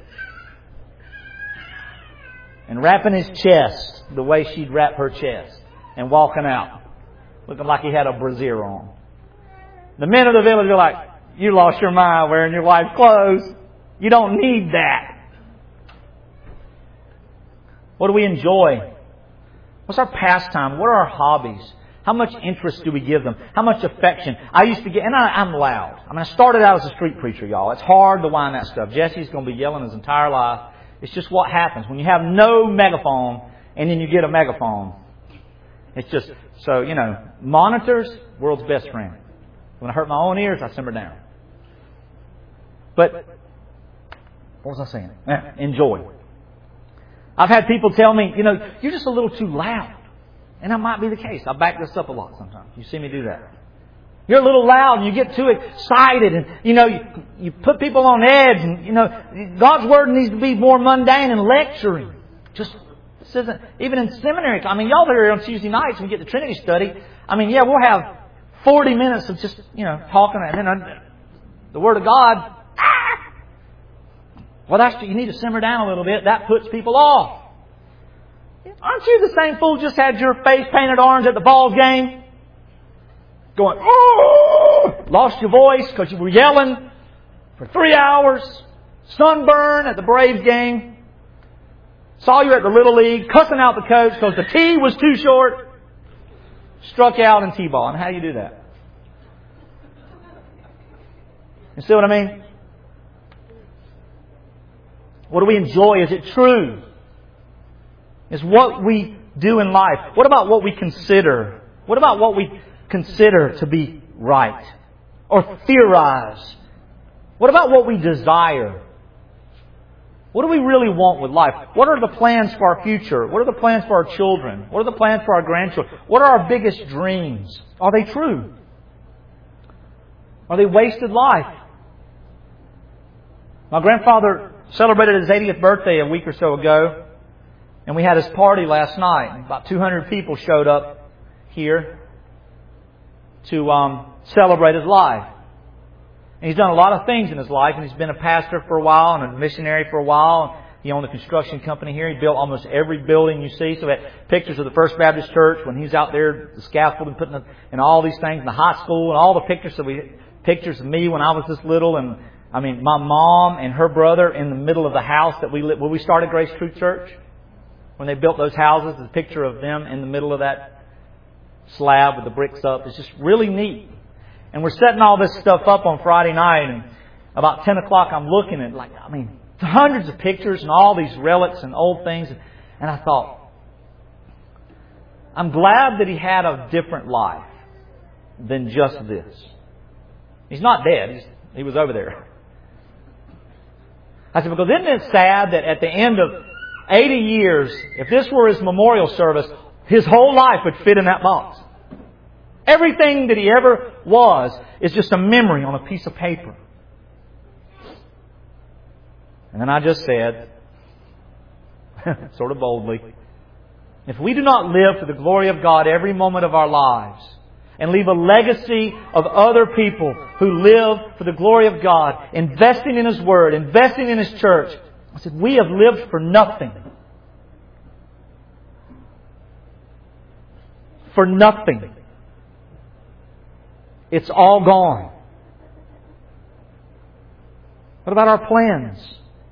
And wrapping his chest the way she'd wrap her chest. And walking out. Looking like he had a brassiere on. The men of the village are like, you lost your mind wearing your wife's clothes. You don't need that. What do we enjoy? What's our pastime? What are our hobbies? How much interest do we give them? How much affection? I used to get, and I, I'm loud. I mean, I started out as a street preacher, y'all. It's hard to whine that stuff. Jesse's going to be yelling his entire life. It's just what happens when you have no megaphone and then you get a megaphone. It's just, so, you know, monitors, world's best friend. When I hurt my own ears, I simmer down. But, what was I saying? Eh, enjoy. I've had people tell me, you know, you're just a little too loud. And that might be the case. I back this up a lot sometimes. You see me do that. You're a little loud and you get too excited and, you know, you, you put people on edge and, you know, God's Word needs to be more mundane and lecturing. Just, this isn't, even in seminary. I mean, y'all are here on Tuesday nights when we get to Trinity study. I mean, yeah, we'll have forty minutes of just, you know, talking and then uh, the Word of God. Ah! Well, that's, you need to simmer down a little bit. That puts people off. Aren't you the same fool just had your face painted orange at the Vols game? Going, oh! Lost your voice because you were yelling for three hours. Sunburn at the Braves game. Saw you at the Little League, cussing out the coach because the tee was too short. Struck out in T-ball. And how do you do that? You see what I mean? What do we enjoy? Is it true? Is what we do in life. What about what we consider? What about what we consider to be right? Or theorize? What about what we desire? What do we really want with life? What are the plans for our future? What are the plans for our children? What are the plans for our grandchildren? What are our biggest dreams? Are they true? Are they wasted life? My grandfather celebrated his eightieth birthday a week or so ago. And we had his party last night. About two hundred people showed up here to um, celebrate his life. And he's done a lot of things in his life. And he's been a pastor for a while and a missionary for a while. He owned a construction company here. He built almost every building you see. So we had pictures of the First Baptist Church when he's out there, the scaffolding, putting the, and all these things, in the high school, and all the pictures that we pictures of me when I was this little. And I mean, my mom and her brother in the middle of the house that we lived, where we started Grace Truth Church. When they built those houses, there's a picture of them in the middle of that slab with the bricks up. It's just really neat. And we're setting all this stuff up on Friday night. And about ten o'clock, I'm looking at, like, I mean, hundreds of pictures and all these relics and old things. And I thought, I'm glad that he had a different life than just this. He's not dead. He's, he was over there. I said, because isn't it sad that at the end of eighty years, if this were his memorial service, his whole life would fit in that box. Everything that he ever was is just a memory on a piece of paper. And then I just said, sort of boldly, if we do not live for the glory of God every moment of our lives and leave a legacy of other people who live for the glory of God, investing in His Word, investing in His church, I said, we have lived for nothing. For nothing. It's all gone. What about our plans?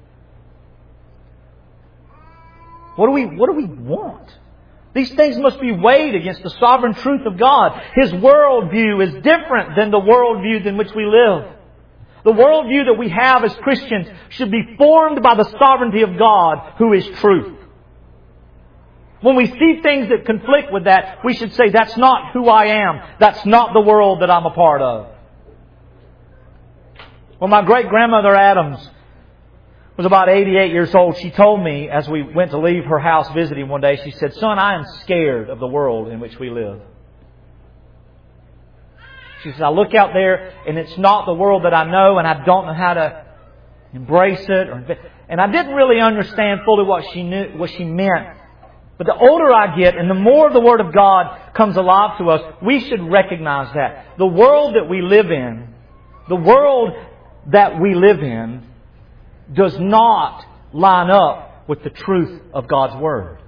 What do we, what do we want? These things must be weighed against the sovereign truth of God. His worldview is different than the worldview in which we live. The worldview that we have as Christians should be formed by the sovereignty of God, who is truth. When we see things that conflict with that, we should say, that's not who I am. That's not the world that I'm a part of. When my great-grandmother Adams was about eighty-eight years old, she told me as we went to leave her house visiting one day, she said, son, I am scared of the world in which we live. She says, I look out there and it's not the world that I know and I don't know how to embrace it. Or, and I didn't really understand fully what she knew, what she meant. But the older I get and the more the Word of God comes alive to us, we should recognize that. The world that we live in, the world that we live in does not line up with the truth of God's Word.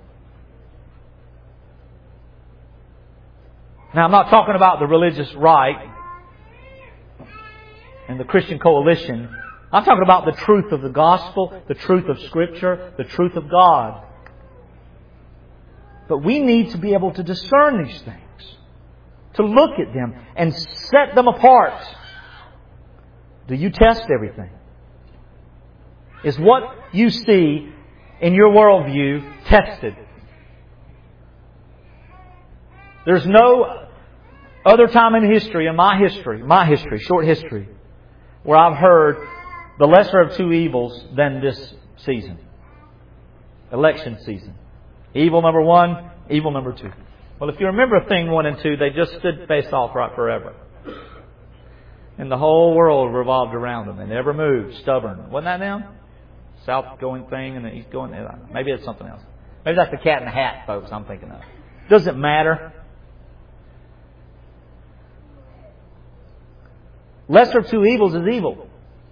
Now, I'm not talking about the religious right and the Christian coalition. I'm talking about the truth of the gospel, the truth of Scripture, the truth of God. But we need to be able to discern these things, to look at them and set them apart. Do you test everything? Is what you see in your worldview tested? There's no other time in history, in my history, my history, short history, where I've heard the lesser of two evils than this season. Election season. Evil number one, evil number two. Well, if you remember thing one and two, they just stood face off right forever. And the whole world revolved around them. They never moved. Stubborn. Wasn't that them? South going thing and the east going... Maybe it's something else. Maybe that's the cat in the hat, folks, I'm thinking of. Doesn't matter. Lesser of two evils is evil.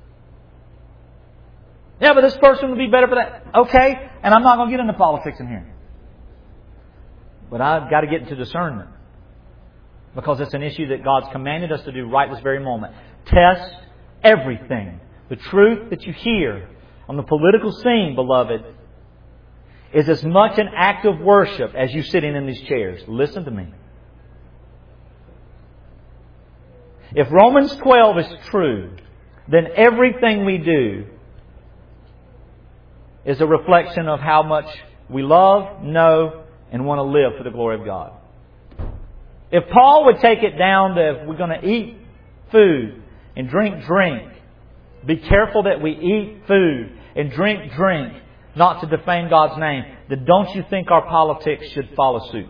Yeah, but this person would be better for that. Okay, and I'm not going to get into politics in here. But I've got to get into discernment. Because it's an issue that God's commanded us to do right this very moment. Test everything. The truth that you hear on the political scene, beloved, is as much an act of worship as you sitting in these chairs. Listen to me. If Romans twelve is true, then everything we do is a reflection of how much we love, know, and want to live for the glory of God. If Paul would take it down to if we're going to eat food and drink drink, be careful that we eat food and drink drink, not to defame God's name, then don't you think our politics should follow suit?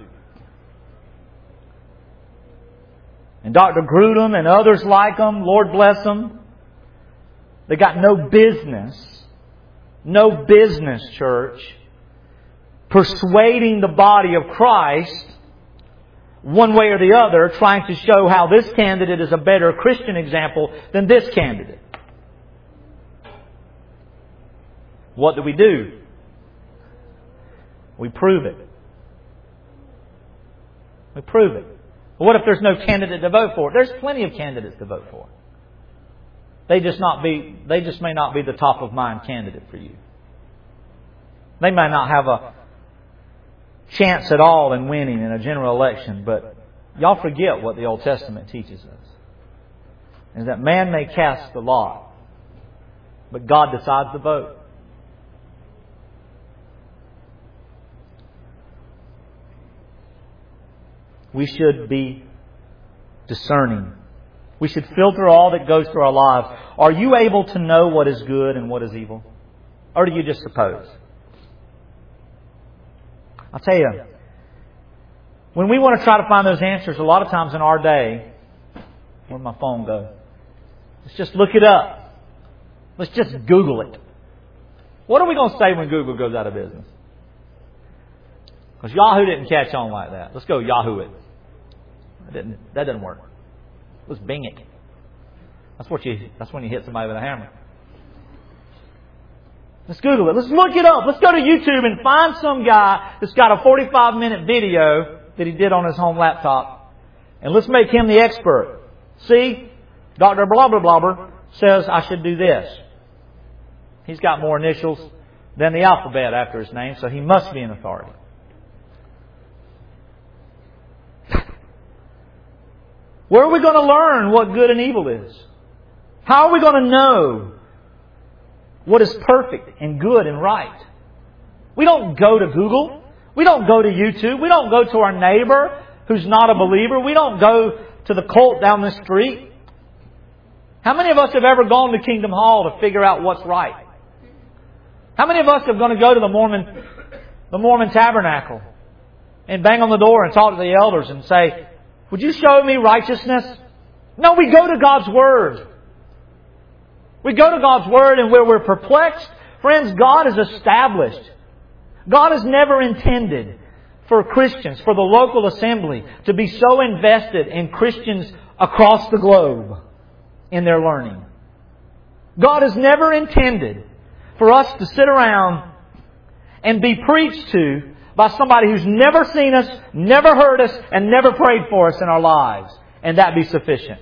And Doctor Grudem and others like them, Lord bless them, they got no business, no business, church, persuading the body of Christ one way or the other, trying to show how this candidate is a better Christian example than this candidate. What do we do? We prove it. We prove it. What if there's no candidate to vote for? There's plenty of candidates to vote for. They just not be. They just may not be the top of mind candidate for you. They may not have a chance at all in winning in a general election, but y'all forget what the Old Testament teaches us. Is that man may cast the lot, but God decides the vote. We should be discerning. We should filter all that goes through our lives. Are you able to know what is good and what is evil? Or do you just suppose? I'll tell you, when we want to try to find those answers, a lot of times in our day, where'd my phone go? Let's just look it up. Let's just Google it. What are we going to say when Google goes out of business? Because Yahoo didn't catch on like that. Let's go Yahoo it. That didn't, that didn't work. Let's Bing it. That's what you. That's when you hit somebody with a hammer. Let's Google it. Let's look it up. Let's go to YouTube and find some guy that's got a forty-five minute video that he did on his home laptop. And let's make him the expert. See, Doctor Blah Blah Blah says I should do this. He's got more initials than the alphabet after his name, so he must be an authority. Where are we going to learn what good and evil is? How are we going to know what is perfect and good and right? We don't go to Google. We don't go to YouTube. We don't go to our neighbor who's not a believer. We don't go to the cult down the street. How many of us have ever gone to Kingdom Hall to figure out what's right? How many of us are going to go to the Mormon, the Mormon Tabernacle and bang on the door and talk to the elders and say, would you show me righteousness? No, we go to God's Word. We go to God's Word, and where we're perplexed, friends, God has established. God has never intended for Christians, for the local assembly, to be so invested in Christians across the globe in their learning. God has never intended for us to sit around and be preached to by somebody who's never seen us, never heard us, and never prayed for us in our lives. And that be sufficient.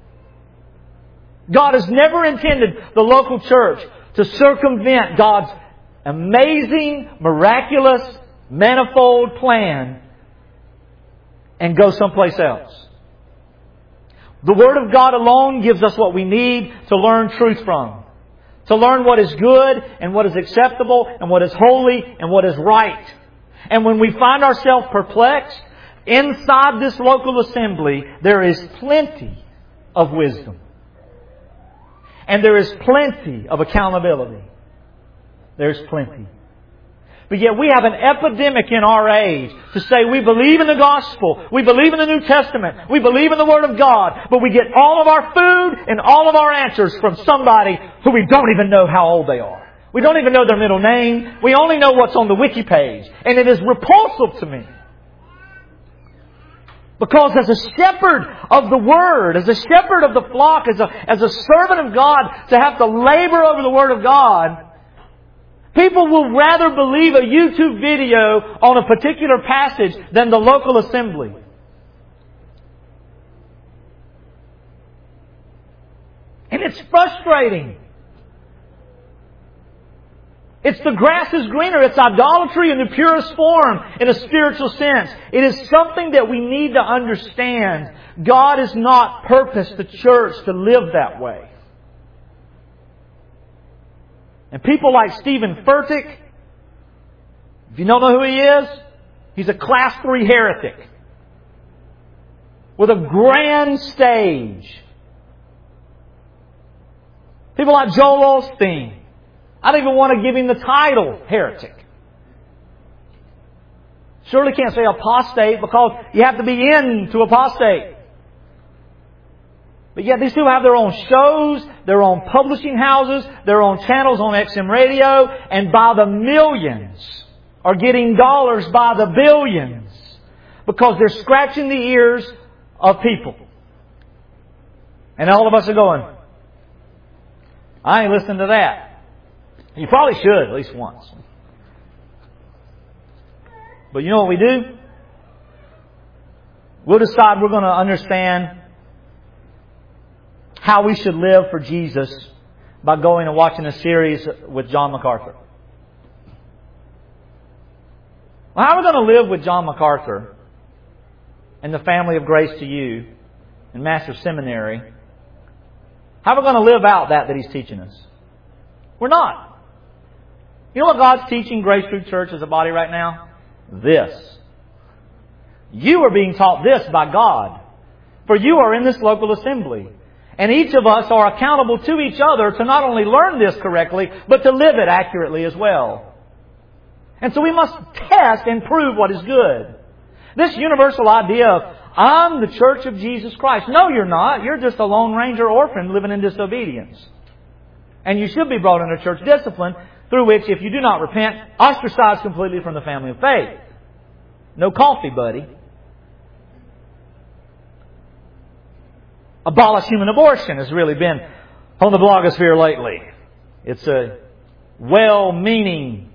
God has never intended the local church to circumvent God's amazing, miraculous manifold plan and go someplace else. The Word of God alone gives us what we need to learn truth from. To learn what is good and what is acceptable and what is holy and what is right. And when we find ourselves perplexed, inside this local assembly, there is plenty of wisdom. And there is plenty of accountability. There's plenty. But yet we have an epidemic in our age to say we believe in the gospel, we believe in the New Testament, we believe in the Word of God, but we get all of our food and all of our answers from somebody who we don't even know how old they are. We don't even know their middle name. We only know what's on the wiki page. And it is repulsive to me. Because as a shepherd of the Word, as a shepherd of the flock, as a, as a servant of God, to have to labor over the Word of God, people will rather believe a YouTube video on a particular passage than the local assembly. And it's frustrating. It's the grass is greener. It's idolatry in the purest form, in a spiritual sense. It is something that we need to understand. God has not purposed the church to live that way. And people like Stephen Furtick, if you don't know who he is, he's a class three heretic with a grand stage. People like Joel Osteen. I don't even want to give him the title heretic. Surely can't say apostate because you have to be in to apostate. But yet these people have their own shows, their own publishing houses, their own channels on X M Radio, and by the millions are getting dollars by the billions because they're scratching the ears of people. And all of us are going, I ain't listening to that. You probably should at least once. But you know what we do? We'll decide we're going to understand how we should live for Jesus by going and watching a series with John MacArthur. Well, how are we going to live with John MacArthur and the family of Grace to You in Master Seminary? How are we going to live out that that He's teaching us? We're not. You know what God's teaching Grace Truth Church as a body right now? This. You are being taught this by God. For you are in this local assembly. And each of us are accountable to each other to not only learn this correctly, but to live it accurately as well. And so we must test and prove what is good. This universal idea of, I'm the Church of Jesus Christ. No, you're not. You're just a Lone Ranger orphan living in disobedience. And you should be brought under church discipline, through which, if you do not repent, ostracized completely from the family of faith. No coffee, buddy. Abolish human abortion has really been on the blogosphere lately. It's a well-meaning,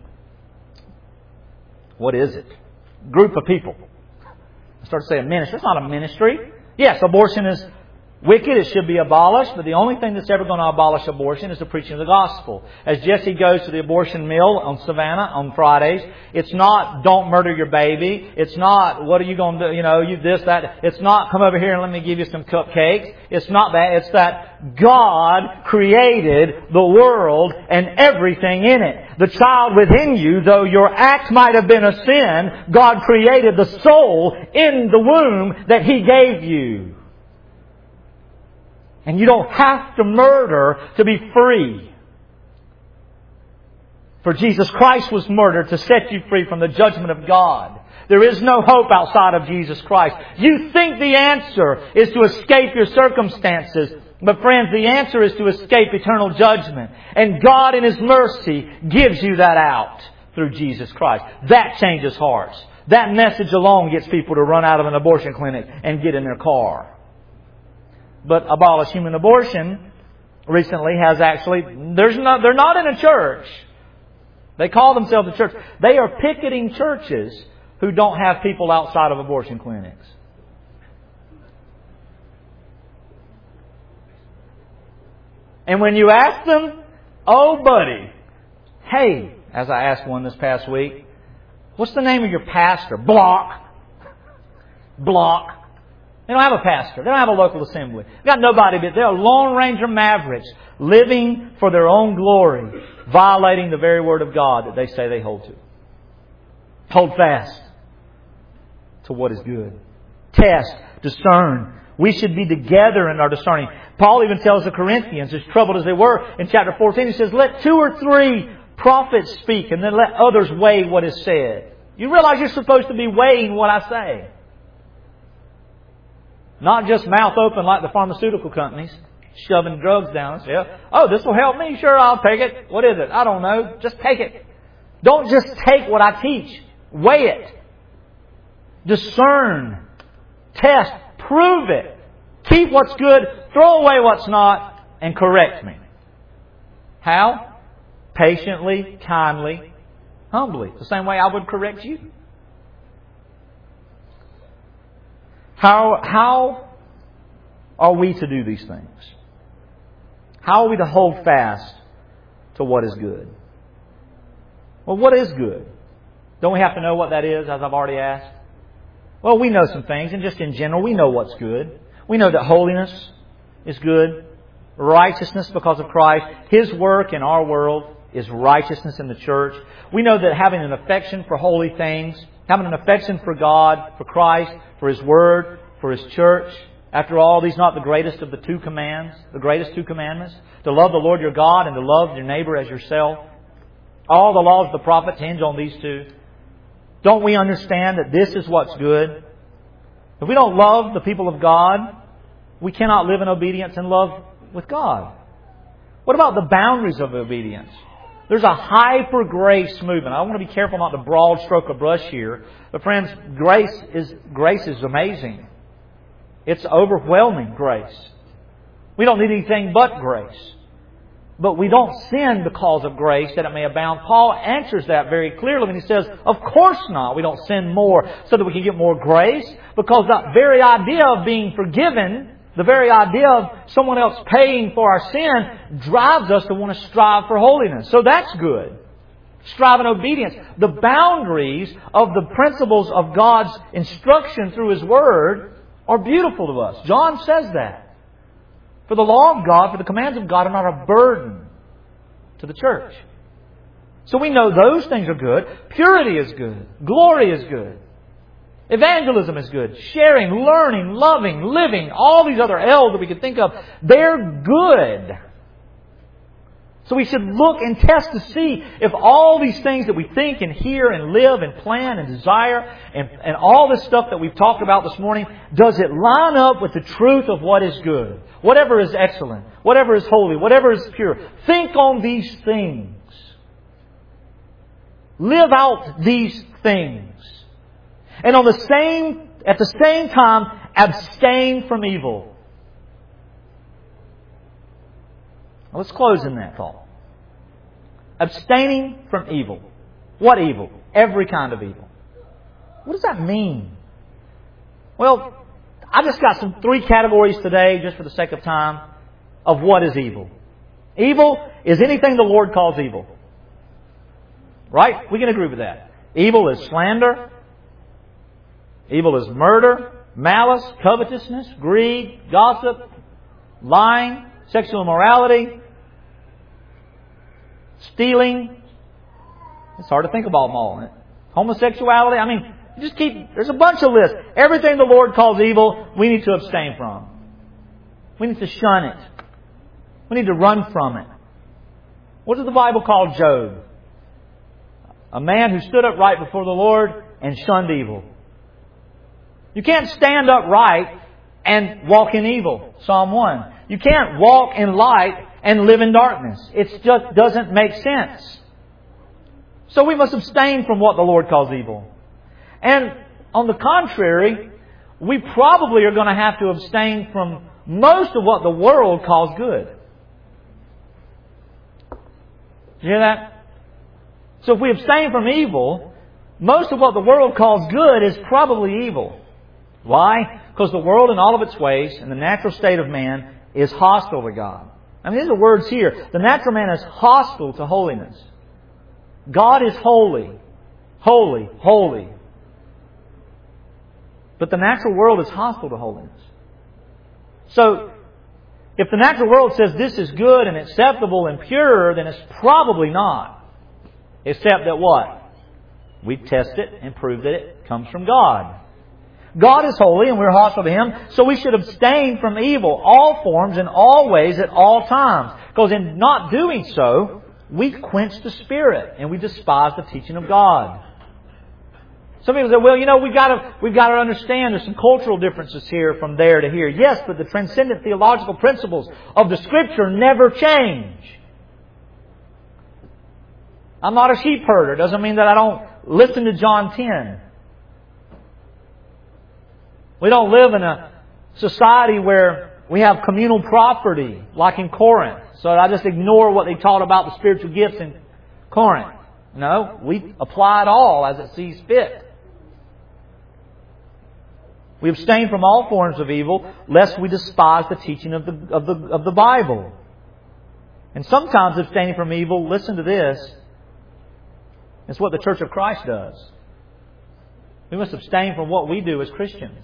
what is it? Group of people. I started saying ministry. It's not a ministry. Yes, abortion is wicked, it should be abolished, but the only thing that's ever going to abolish abortion is the preaching of the gospel. As Jesse goes to the abortion mill on Savannah on Fridays, it's not, don't murder your baby. It's not, what are you going to do, you know, you this, that. It's not, come over here and let me give you some cupcakes. It's not that. It's that God created the world and everything in it. The child within you, though your act might have been a sin, God created the soul in the womb that He gave you. And you don't have to murder to be free. For Jesus Christ was murdered to set you free from the judgment of God. There is no hope outside of Jesus Christ. You think the answer is to escape your circumstances. But friends, the answer is to escape eternal judgment. And God in His mercy gives you that out through Jesus Christ. That changes hearts. That message alone gets people to run out of an abortion clinic and get in their car. But Abolish Human Abortion recently has actually, there's not, they're not in a church. They call themselves a church. They are picketing churches who don't have people outside of abortion clinics. And when you ask them, oh buddy, hey, as I asked one this past week, What's the name of your pastor? Block. Block. They don't have a pastor. They don't have a local assembly. They've got nobody but they're Lone Ranger mavericks living for their own glory, violating the very Word of God that they say they hold to. Hold fast to what is good. Test, discern. We should be together in our discerning. Paul even tells the Corinthians, as troubled as they were, in chapter fourteen, he says, let two or three prophets speak and then let others weigh what is said. You realize you're supposed to be weighing what I say. Not just mouth open like the pharmaceutical companies, shoving drugs down us. Yeah. Oh, this will help me. Sure, I'll take it. What is it? I don't know. Just take it. Don't just take what I teach. Weigh it. Discern. Test. Prove it. Keep what's good. Throw away what's not. And correct me. How? Patiently, kindly, humbly. The same way I would correct you. How, how are we to do these things? How are we to hold fast to what is good? Well, what is good? Don't we have to know what that is, as I've already asked? Well, we know some things, and just in general, we know what's good. We know that holiness is good. Righteousness because of Christ. His work in our world is righteousness in the church. We know that having an affection for holy things, having an affection for God, for Christ, for His Word, for His church. After all, these are not the greatest of the two commands, the greatest two commandments. To love the Lord your God and to love your neighbor as yourself. All the laws of the prophets hinge on these two. Don't we understand that this is what's good? If we don't love the people of God, we cannot live in obedience and love with God. What about the boundaries of obedience? There's a hyper grace movement. I want to be careful not to broad stroke a brush here. But friends, grace is grace is amazing. It's overwhelming grace. We don't need anything but grace. But we don't sin because of grace that it may abound. Paul answers that very clearly when he says, of course not. We don't sin more so that we can get more grace. Because that very idea of being forgiven, the very idea of someone else paying for our sin drives us to want to strive for holiness. So that's good. Strive in obedience. The boundaries of the principles of God's instruction through His Word are beautiful to us. John says that. For the law of God, for the commands of God are not a burden to the church. So we know those things are good. Purity is good. Glory is good. Evangelism is good. Sharing, learning, loving, living, all these other L's that we could think of, they're good. So we should look and test to see if all these things that we think and hear and live and plan and desire and, and all this stuff that we've talked about this morning, does it line up with the truth of what is good? Whatever is excellent, whatever is holy, whatever is pure. Think on these things. Live out these things. And on the same, at the same time, abstain from evil. Let's close in that thought. Abstaining from evil. What evil? Every kind of evil. What does that mean? Well, I just got some three categories today, just for the sake of time, of what is evil. Evil is anything the Lord calls evil. Right? We can agree with that. Evil is slander. Evil is murder, malice, covetousness, greed, gossip, lying, sexual immorality, stealing. It's hard to think about them all. Homosexuality. I mean, just keep, there's a bunch of lists. Everything the Lord calls evil, we need to abstain from. We need to shun it. We need to run from it. What does the Bible call Job? A man who stood upright before the Lord and shunned evil. You can't stand upright and walk in evil. Psalm one. You can't walk in light and live in darkness. It just doesn't make sense. So we must abstain from what the Lord calls evil. And on the contrary, we probably are going to have to abstain from most of what the world calls good. You hear that? So if we abstain from evil, most of what the world calls good is probably evil. Why? Because the world in all of its ways and the natural state of man is hostile to God. I mean, these are words here. The natural man is hostile to holiness. God is holy. Holy, holy. But the natural world is hostile to holiness. So, if the natural world says this is good and acceptable and pure, then it's probably not. Except that what? We test it and prove that it comes from God. God is holy and we're hostile to Him, so we should abstain from evil, all forms and all ways at all times. Because in not doing so, we quench the Spirit and we despise the teaching of God. Some people say, well, you know, we've got to, we've got to understand there's some cultural differences here from there to here. Yes, but the transcendent theological principles of the Scripture never change. I'm not a sheep herder. Doesn't mean that I don't listen to John ten. We don't live in a society where we have communal property like in Corinth. So I just ignore what they taught about the spiritual gifts in Corinth. No, we apply it all as it sees fit. We abstain from all forms of evil, lest we despise the teaching of the, of the, of the Bible. And sometimes abstaining from evil, listen to this, it's what the Church of Christ does. We must abstain from what we do as Christians.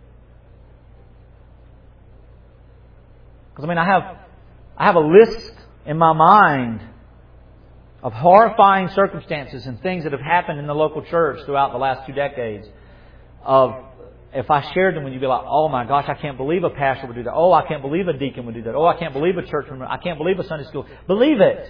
Because I mean, I have, I have a list in my mind of horrifying circumstances and things that have happened in the local church throughout the last two decades. Of if I shared them, would you be like, oh my gosh, I can't believe a pastor would do that. Oh, I can't believe a deacon would do that. Oh, I can't believe a church member. I can't believe a Sunday school. Believe it.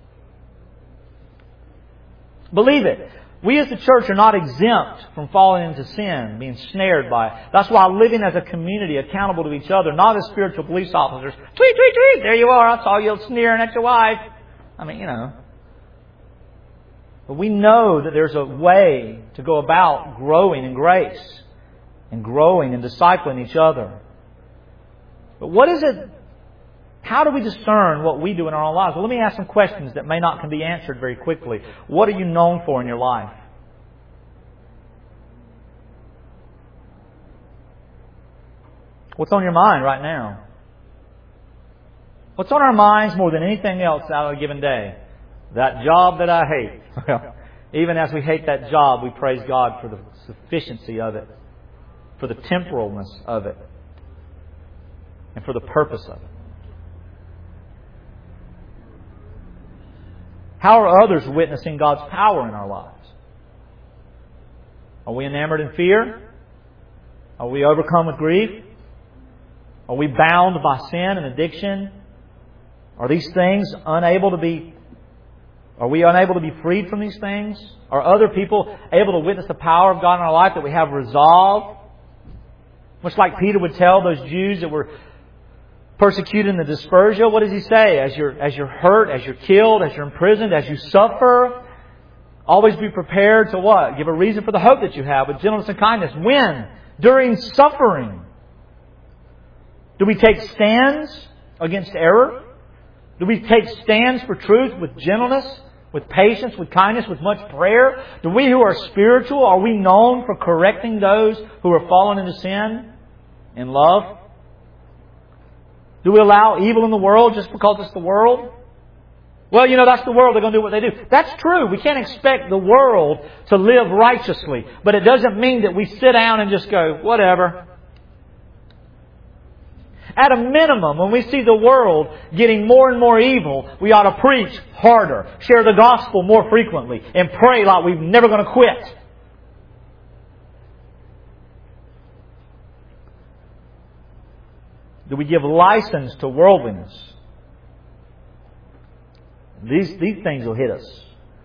Believe it. We as the church are not exempt from falling into sin, being snared by it. That's why living as a community, accountable to each other, not as spiritual police officers. Tweet, tweet, tweet. There you are. I saw you sneering at your wife. I mean, you know. But we know that there's a way to go about growing in grace and growing and discipling each other. But what is it? How do we discern what we do in our own lives? Well, let me ask some questions that may not can be answered very quickly. What are you known for in your life? What's on your mind right now? What's on our minds more than anything else out of a given day? That job that I hate. Well, even as we hate that job, we praise God for the sufficiency of it, for the temporalness of it, and for the purpose of it. How are others witnessing God's power in our lives? Are we enamored in fear? Are we overcome with grief? Are we bound by sin and addiction? Are these things unable to be, are we unable to be freed from these things? Are other people able to witness the power of God in our life, that we have resolve? Much like Peter would tell those Jews that were persecuted in the dispersion, what does he say? As you're, as you're hurt, as you're killed, as you're imprisoned, as you suffer, always be prepared to what? Give a reason for the hope that you have with gentleness and kindness. When? During suffering. Do we take stands against error? Do we take stands for truth with gentleness, with patience, with kindness, with much prayer? Do we who are spiritual, are we known for correcting those who are fallen into sin in love? Do we allow evil in the world just because it's the world? Well, you know, that's the world. They're going to do what they do. That's true. We can't expect the world to live righteously. But it doesn't mean that we sit down and just go, whatever. At a minimum, when we see the world getting more and more evil, we ought to preach harder, share the gospel more frequently, and pray like we're never going to quit. Do we give license to worldliness? These, these things will hit us.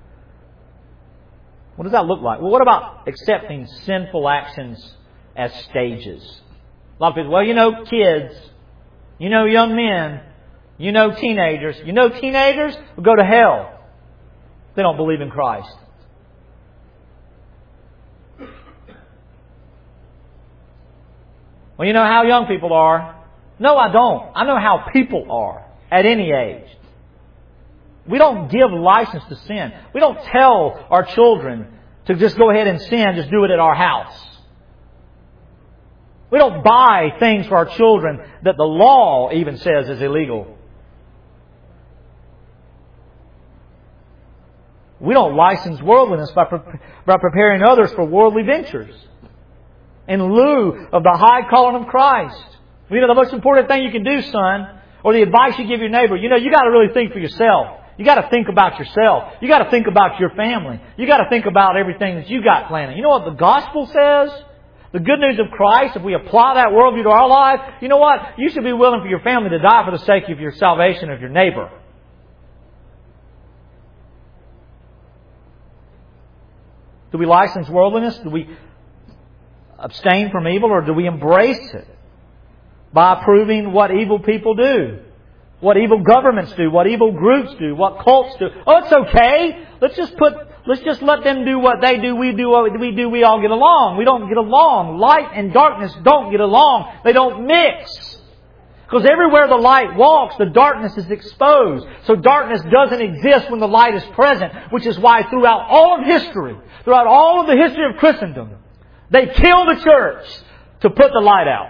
What does that look like? Well, what about accepting sinful actions as stages? A lot of people, well, you know, kids, you know, young men, you know, teenagers, you know, teenagers will go to hell if they don't believe in Christ. Well, you know how young people are. No, I don't. I know how people are at any age. We don't give license to sin. We don't tell our children to just go ahead and sin, just do it at our house. We don't buy things for our children that the law even says is illegal. We don't license worldliness by, pre- by preparing others for worldly ventures in lieu of the high calling of Christ. You know, the most important thing you can do, son, or the advice you give your neighbor, you know, you got to really think for yourself. You got to think about yourself. You got to think about your family. You got to think about everything that you got planned. You know what the gospel says? The good news of Christ, if we apply that worldview to our life, you know what? You should be willing for your family to die for the sake of your salvation of your neighbor. Do we license worldliness? Do we abstain from evil, or do we embrace it by approving what evil people do? What evil governments do, what evil groups do, what cults do. Oh, it's okay. Let's just put, let's just let them do what they do. We do what we do. We all get along. We don't get along. Light and darkness don't get along. They don't mix. Because everywhere the light walks, the darkness is exposed. So darkness doesn't exist when the light is present, which is why throughout all of history, throughout all of the history of Christendom, they kill the church to put the light out.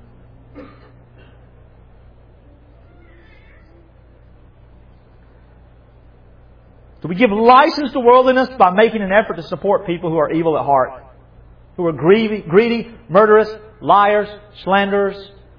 Do we give license to worldliness by making an effort to support people who are evil at heart? Who are greedy, greedy, murderous, liars, slanderers?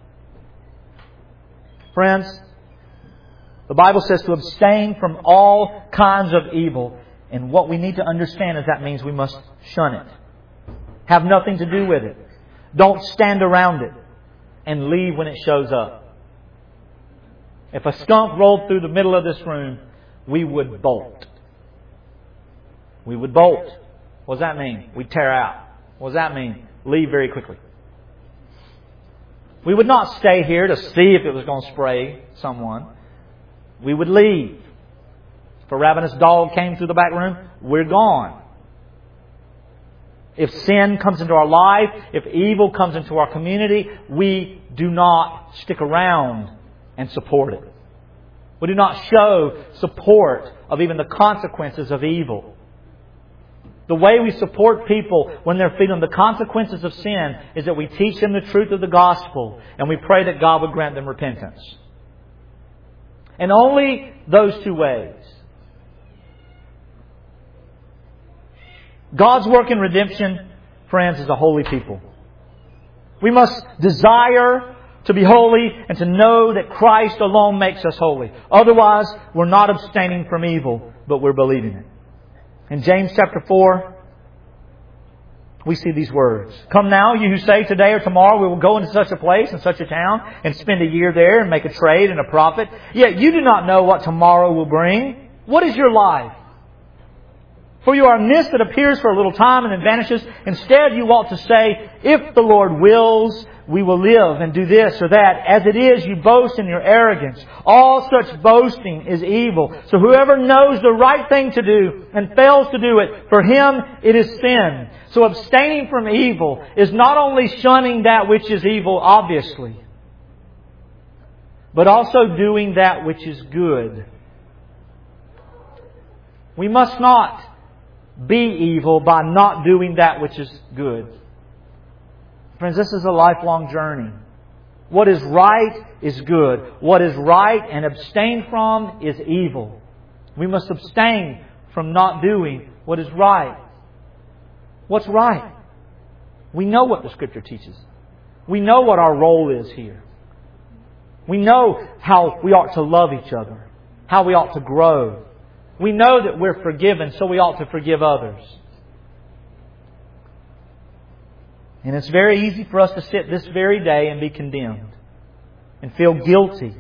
Friends, the Bible says to abstain from all kinds of evil. And what we need to understand is that means we must shun it. Have nothing to do with it. Don't stand around it. And leave when it shows up. If a skunk rolled through the middle of this room, we would bolt. We would bolt. What does that mean? We'd tear out. What does that mean? Leave very quickly. We would not stay here to see if it was going to spray someone. We would leave. If a ravenous dog came through the back room, we're gone. If sin comes into our life, if evil comes into our community, we do not stick around and support it. We do not show support of even the consequences of evil. The way we support people when they're feeling the consequences of sin is that we teach them the truth of the gospel and we pray that God would grant them repentance. And only those two ways. God's work in redemption, friends, is a holy people. We must desire to be holy and to know that Christ alone makes us holy. Otherwise, we're not abstaining from evil, but we're believing it. In James chapter four, we see these words. Come now, you who say today or tomorrow we will go into such a place and such a town and spend a year there and make a trade and a profit. Yet you do not know what tomorrow will bring. What is your life? For you are a mist that appears for a little time and then vanishes. Instead, you ought to say, if the Lord wills, we will live and do this or that. As it is, you boast in your arrogance. All such boasting is evil. So whoever knows the right thing to do and fails to do it, for him it is sin. So abstaining from evil is not only shunning that which is evil, obviously, but also doing that which is good. We must not be evil by not doing that which is good. Friends, this is a lifelong journey. What is right is good. What is right and abstain from is evil. We must abstain from not doing what is right. What's right? We know what the Scripture teaches. We know what our role is here. We know how we ought to love each other, how we ought to grow. We know that we're forgiven, so we ought to forgive others. And it's very easy for us to sit this very day and be condemned and feel guilty.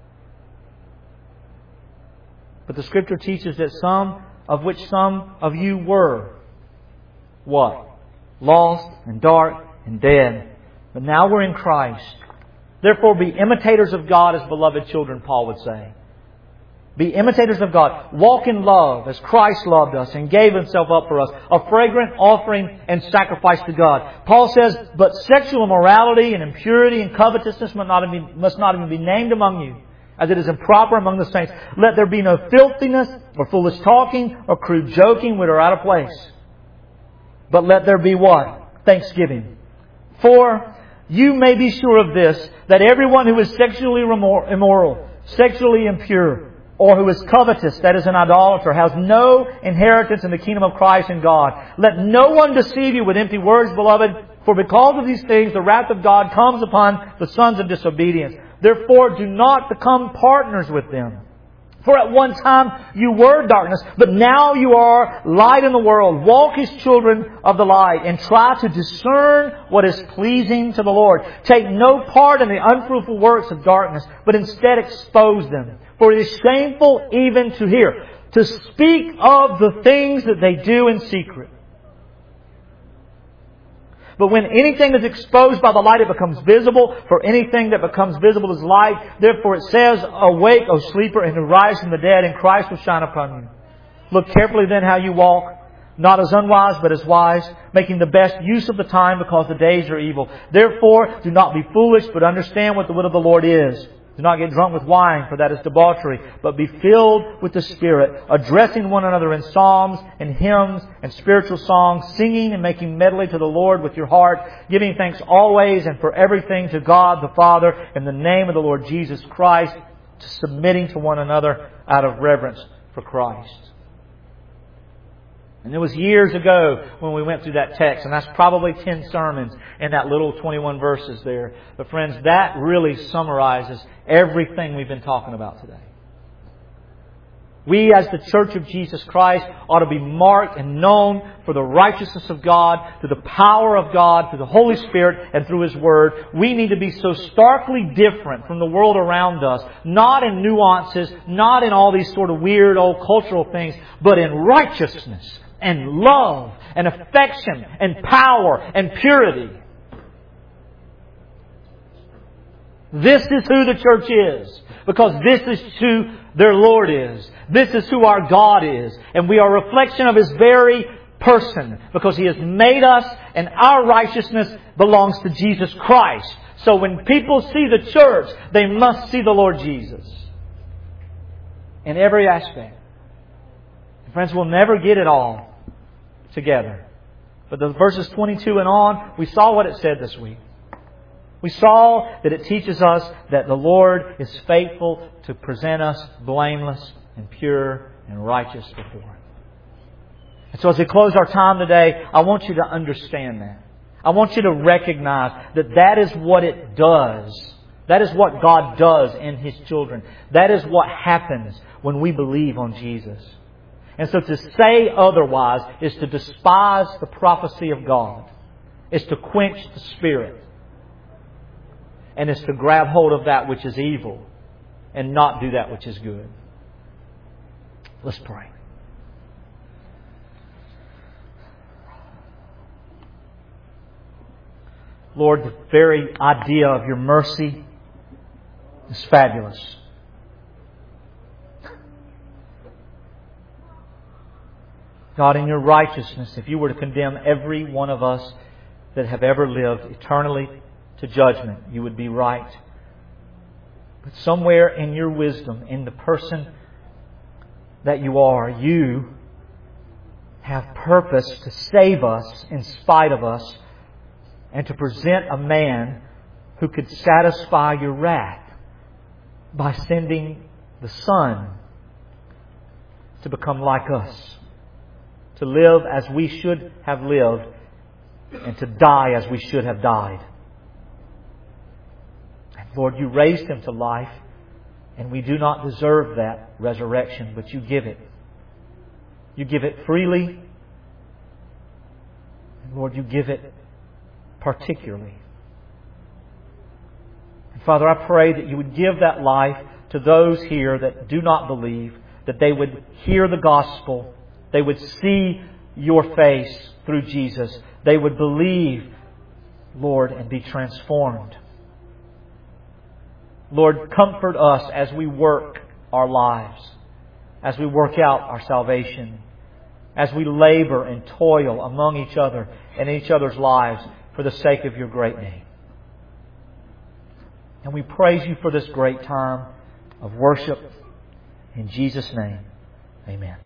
But the Scripture teaches that some, of which some of you were, what? Lost and dark and dead. But now we're in Christ. Therefore be imitators of God as beloved children, Paul would say. Be imitators of God. Walk in love as Christ loved us and gave Himself up for us. A fragrant offering and sacrifice to God. Paul says, but sexual immorality and impurity and covetousness must not, even, must not even be named among you, as it is improper among the saints. Let there be no filthiness or foolish talking or crude joking which are out of place. But let there be what? Thanksgiving. For you may be sure of this, that everyone who is sexually immoral, sexually impure, or who is covetous, that is an idolater, has no inheritance in the kingdom of Christ and God. Let no one deceive you with empty words, beloved, for because of these things the wrath of God comes upon the sons of disobedience. Therefore do not become partners with them. For at one time you were darkness, but now you are light in the world. Walk as children of the light, and try to discern what is pleasing to the Lord. Take no part in the unfruitful works of darkness, but instead expose them. For it is shameful even to hear, to speak of the things that they do in secret. But when anything is exposed by the light, it becomes visible. For anything that becomes visible is light. Therefore it says, Awake, O sleeper, and arise from the dead, and Christ will shine upon you. Look carefully then how you walk, not as unwise, but as wise, making the best use of the time, because the days are evil. Therefore, do not be foolish, but understand what the will of the Lord is. Do not get drunk with wine, for that is debauchery, but be filled with the Spirit, addressing one another in psalms and hymns and spiritual songs, singing and making melody to the Lord with your heart, giving thanks always and for everything to God the Father in the name of the Lord Jesus Christ, submitting to one another out of reverence for Christ. And it was years ago when we went through that text, and that's probably ten sermons in that little twenty-one verses there. But friends, that really summarizes everything we've been talking about today. We as the Church of Jesus Christ ought to be marked and known for the righteousness of God, through the power of God, through the Holy Spirit, and through His Word. We need to be so starkly different from the world around us, not in nuances, not in all these sort of weird old cultural things, but in righteousness and love and affection and power and purity. This is who the church is, because this is who their Lord is. This is who our God is. And we are a reflection of His very person, because He has made us and our righteousness belongs to Jesus Christ. So when people see the church, they must see the Lord Jesus in every aspect. Friends, we'll never get it all together. But the verses twenty-two and on, we saw what it said this week. We saw that it teaches us that the Lord is faithful to present us blameless and pure and righteous before Him. And so as we close our time today, I want you to understand that. I want you to recognize that that is what it does. That is what God does in His children. That is what happens when we believe on Jesus. And so to say otherwise is to despise the prophecy of God. Is to quench the Spirit. And is to grab hold of that which is evil and not do that which is good. Let's pray. Lord, the very idea of Your mercy is fabulous. God, in Your righteousness, if You were to condemn every one of us that have ever lived eternally to judgment, You would be right. But somewhere in Your wisdom, in the person that You are, You have purpose to save us in spite of us, and to present a man who could satisfy Your wrath by sending the Son to become like us, to live as we should have lived, and to die as we should have died. And Lord, You raised Him to life, and we do not deserve that resurrection, but You give it. You give it freely. And Lord, You give it particularly. And Father, I pray that You would give that life to those here that do not believe, that they would hear the gospel, they would see Your face through Jesus, they would believe, Lord, and be transformed. Lord, comfort us as we work our lives, as we work out our salvation, as we labor and toil among each other and in each other's lives for the sake of Your great name. And we praise You for this great time of worship. In Jesus' name, amen.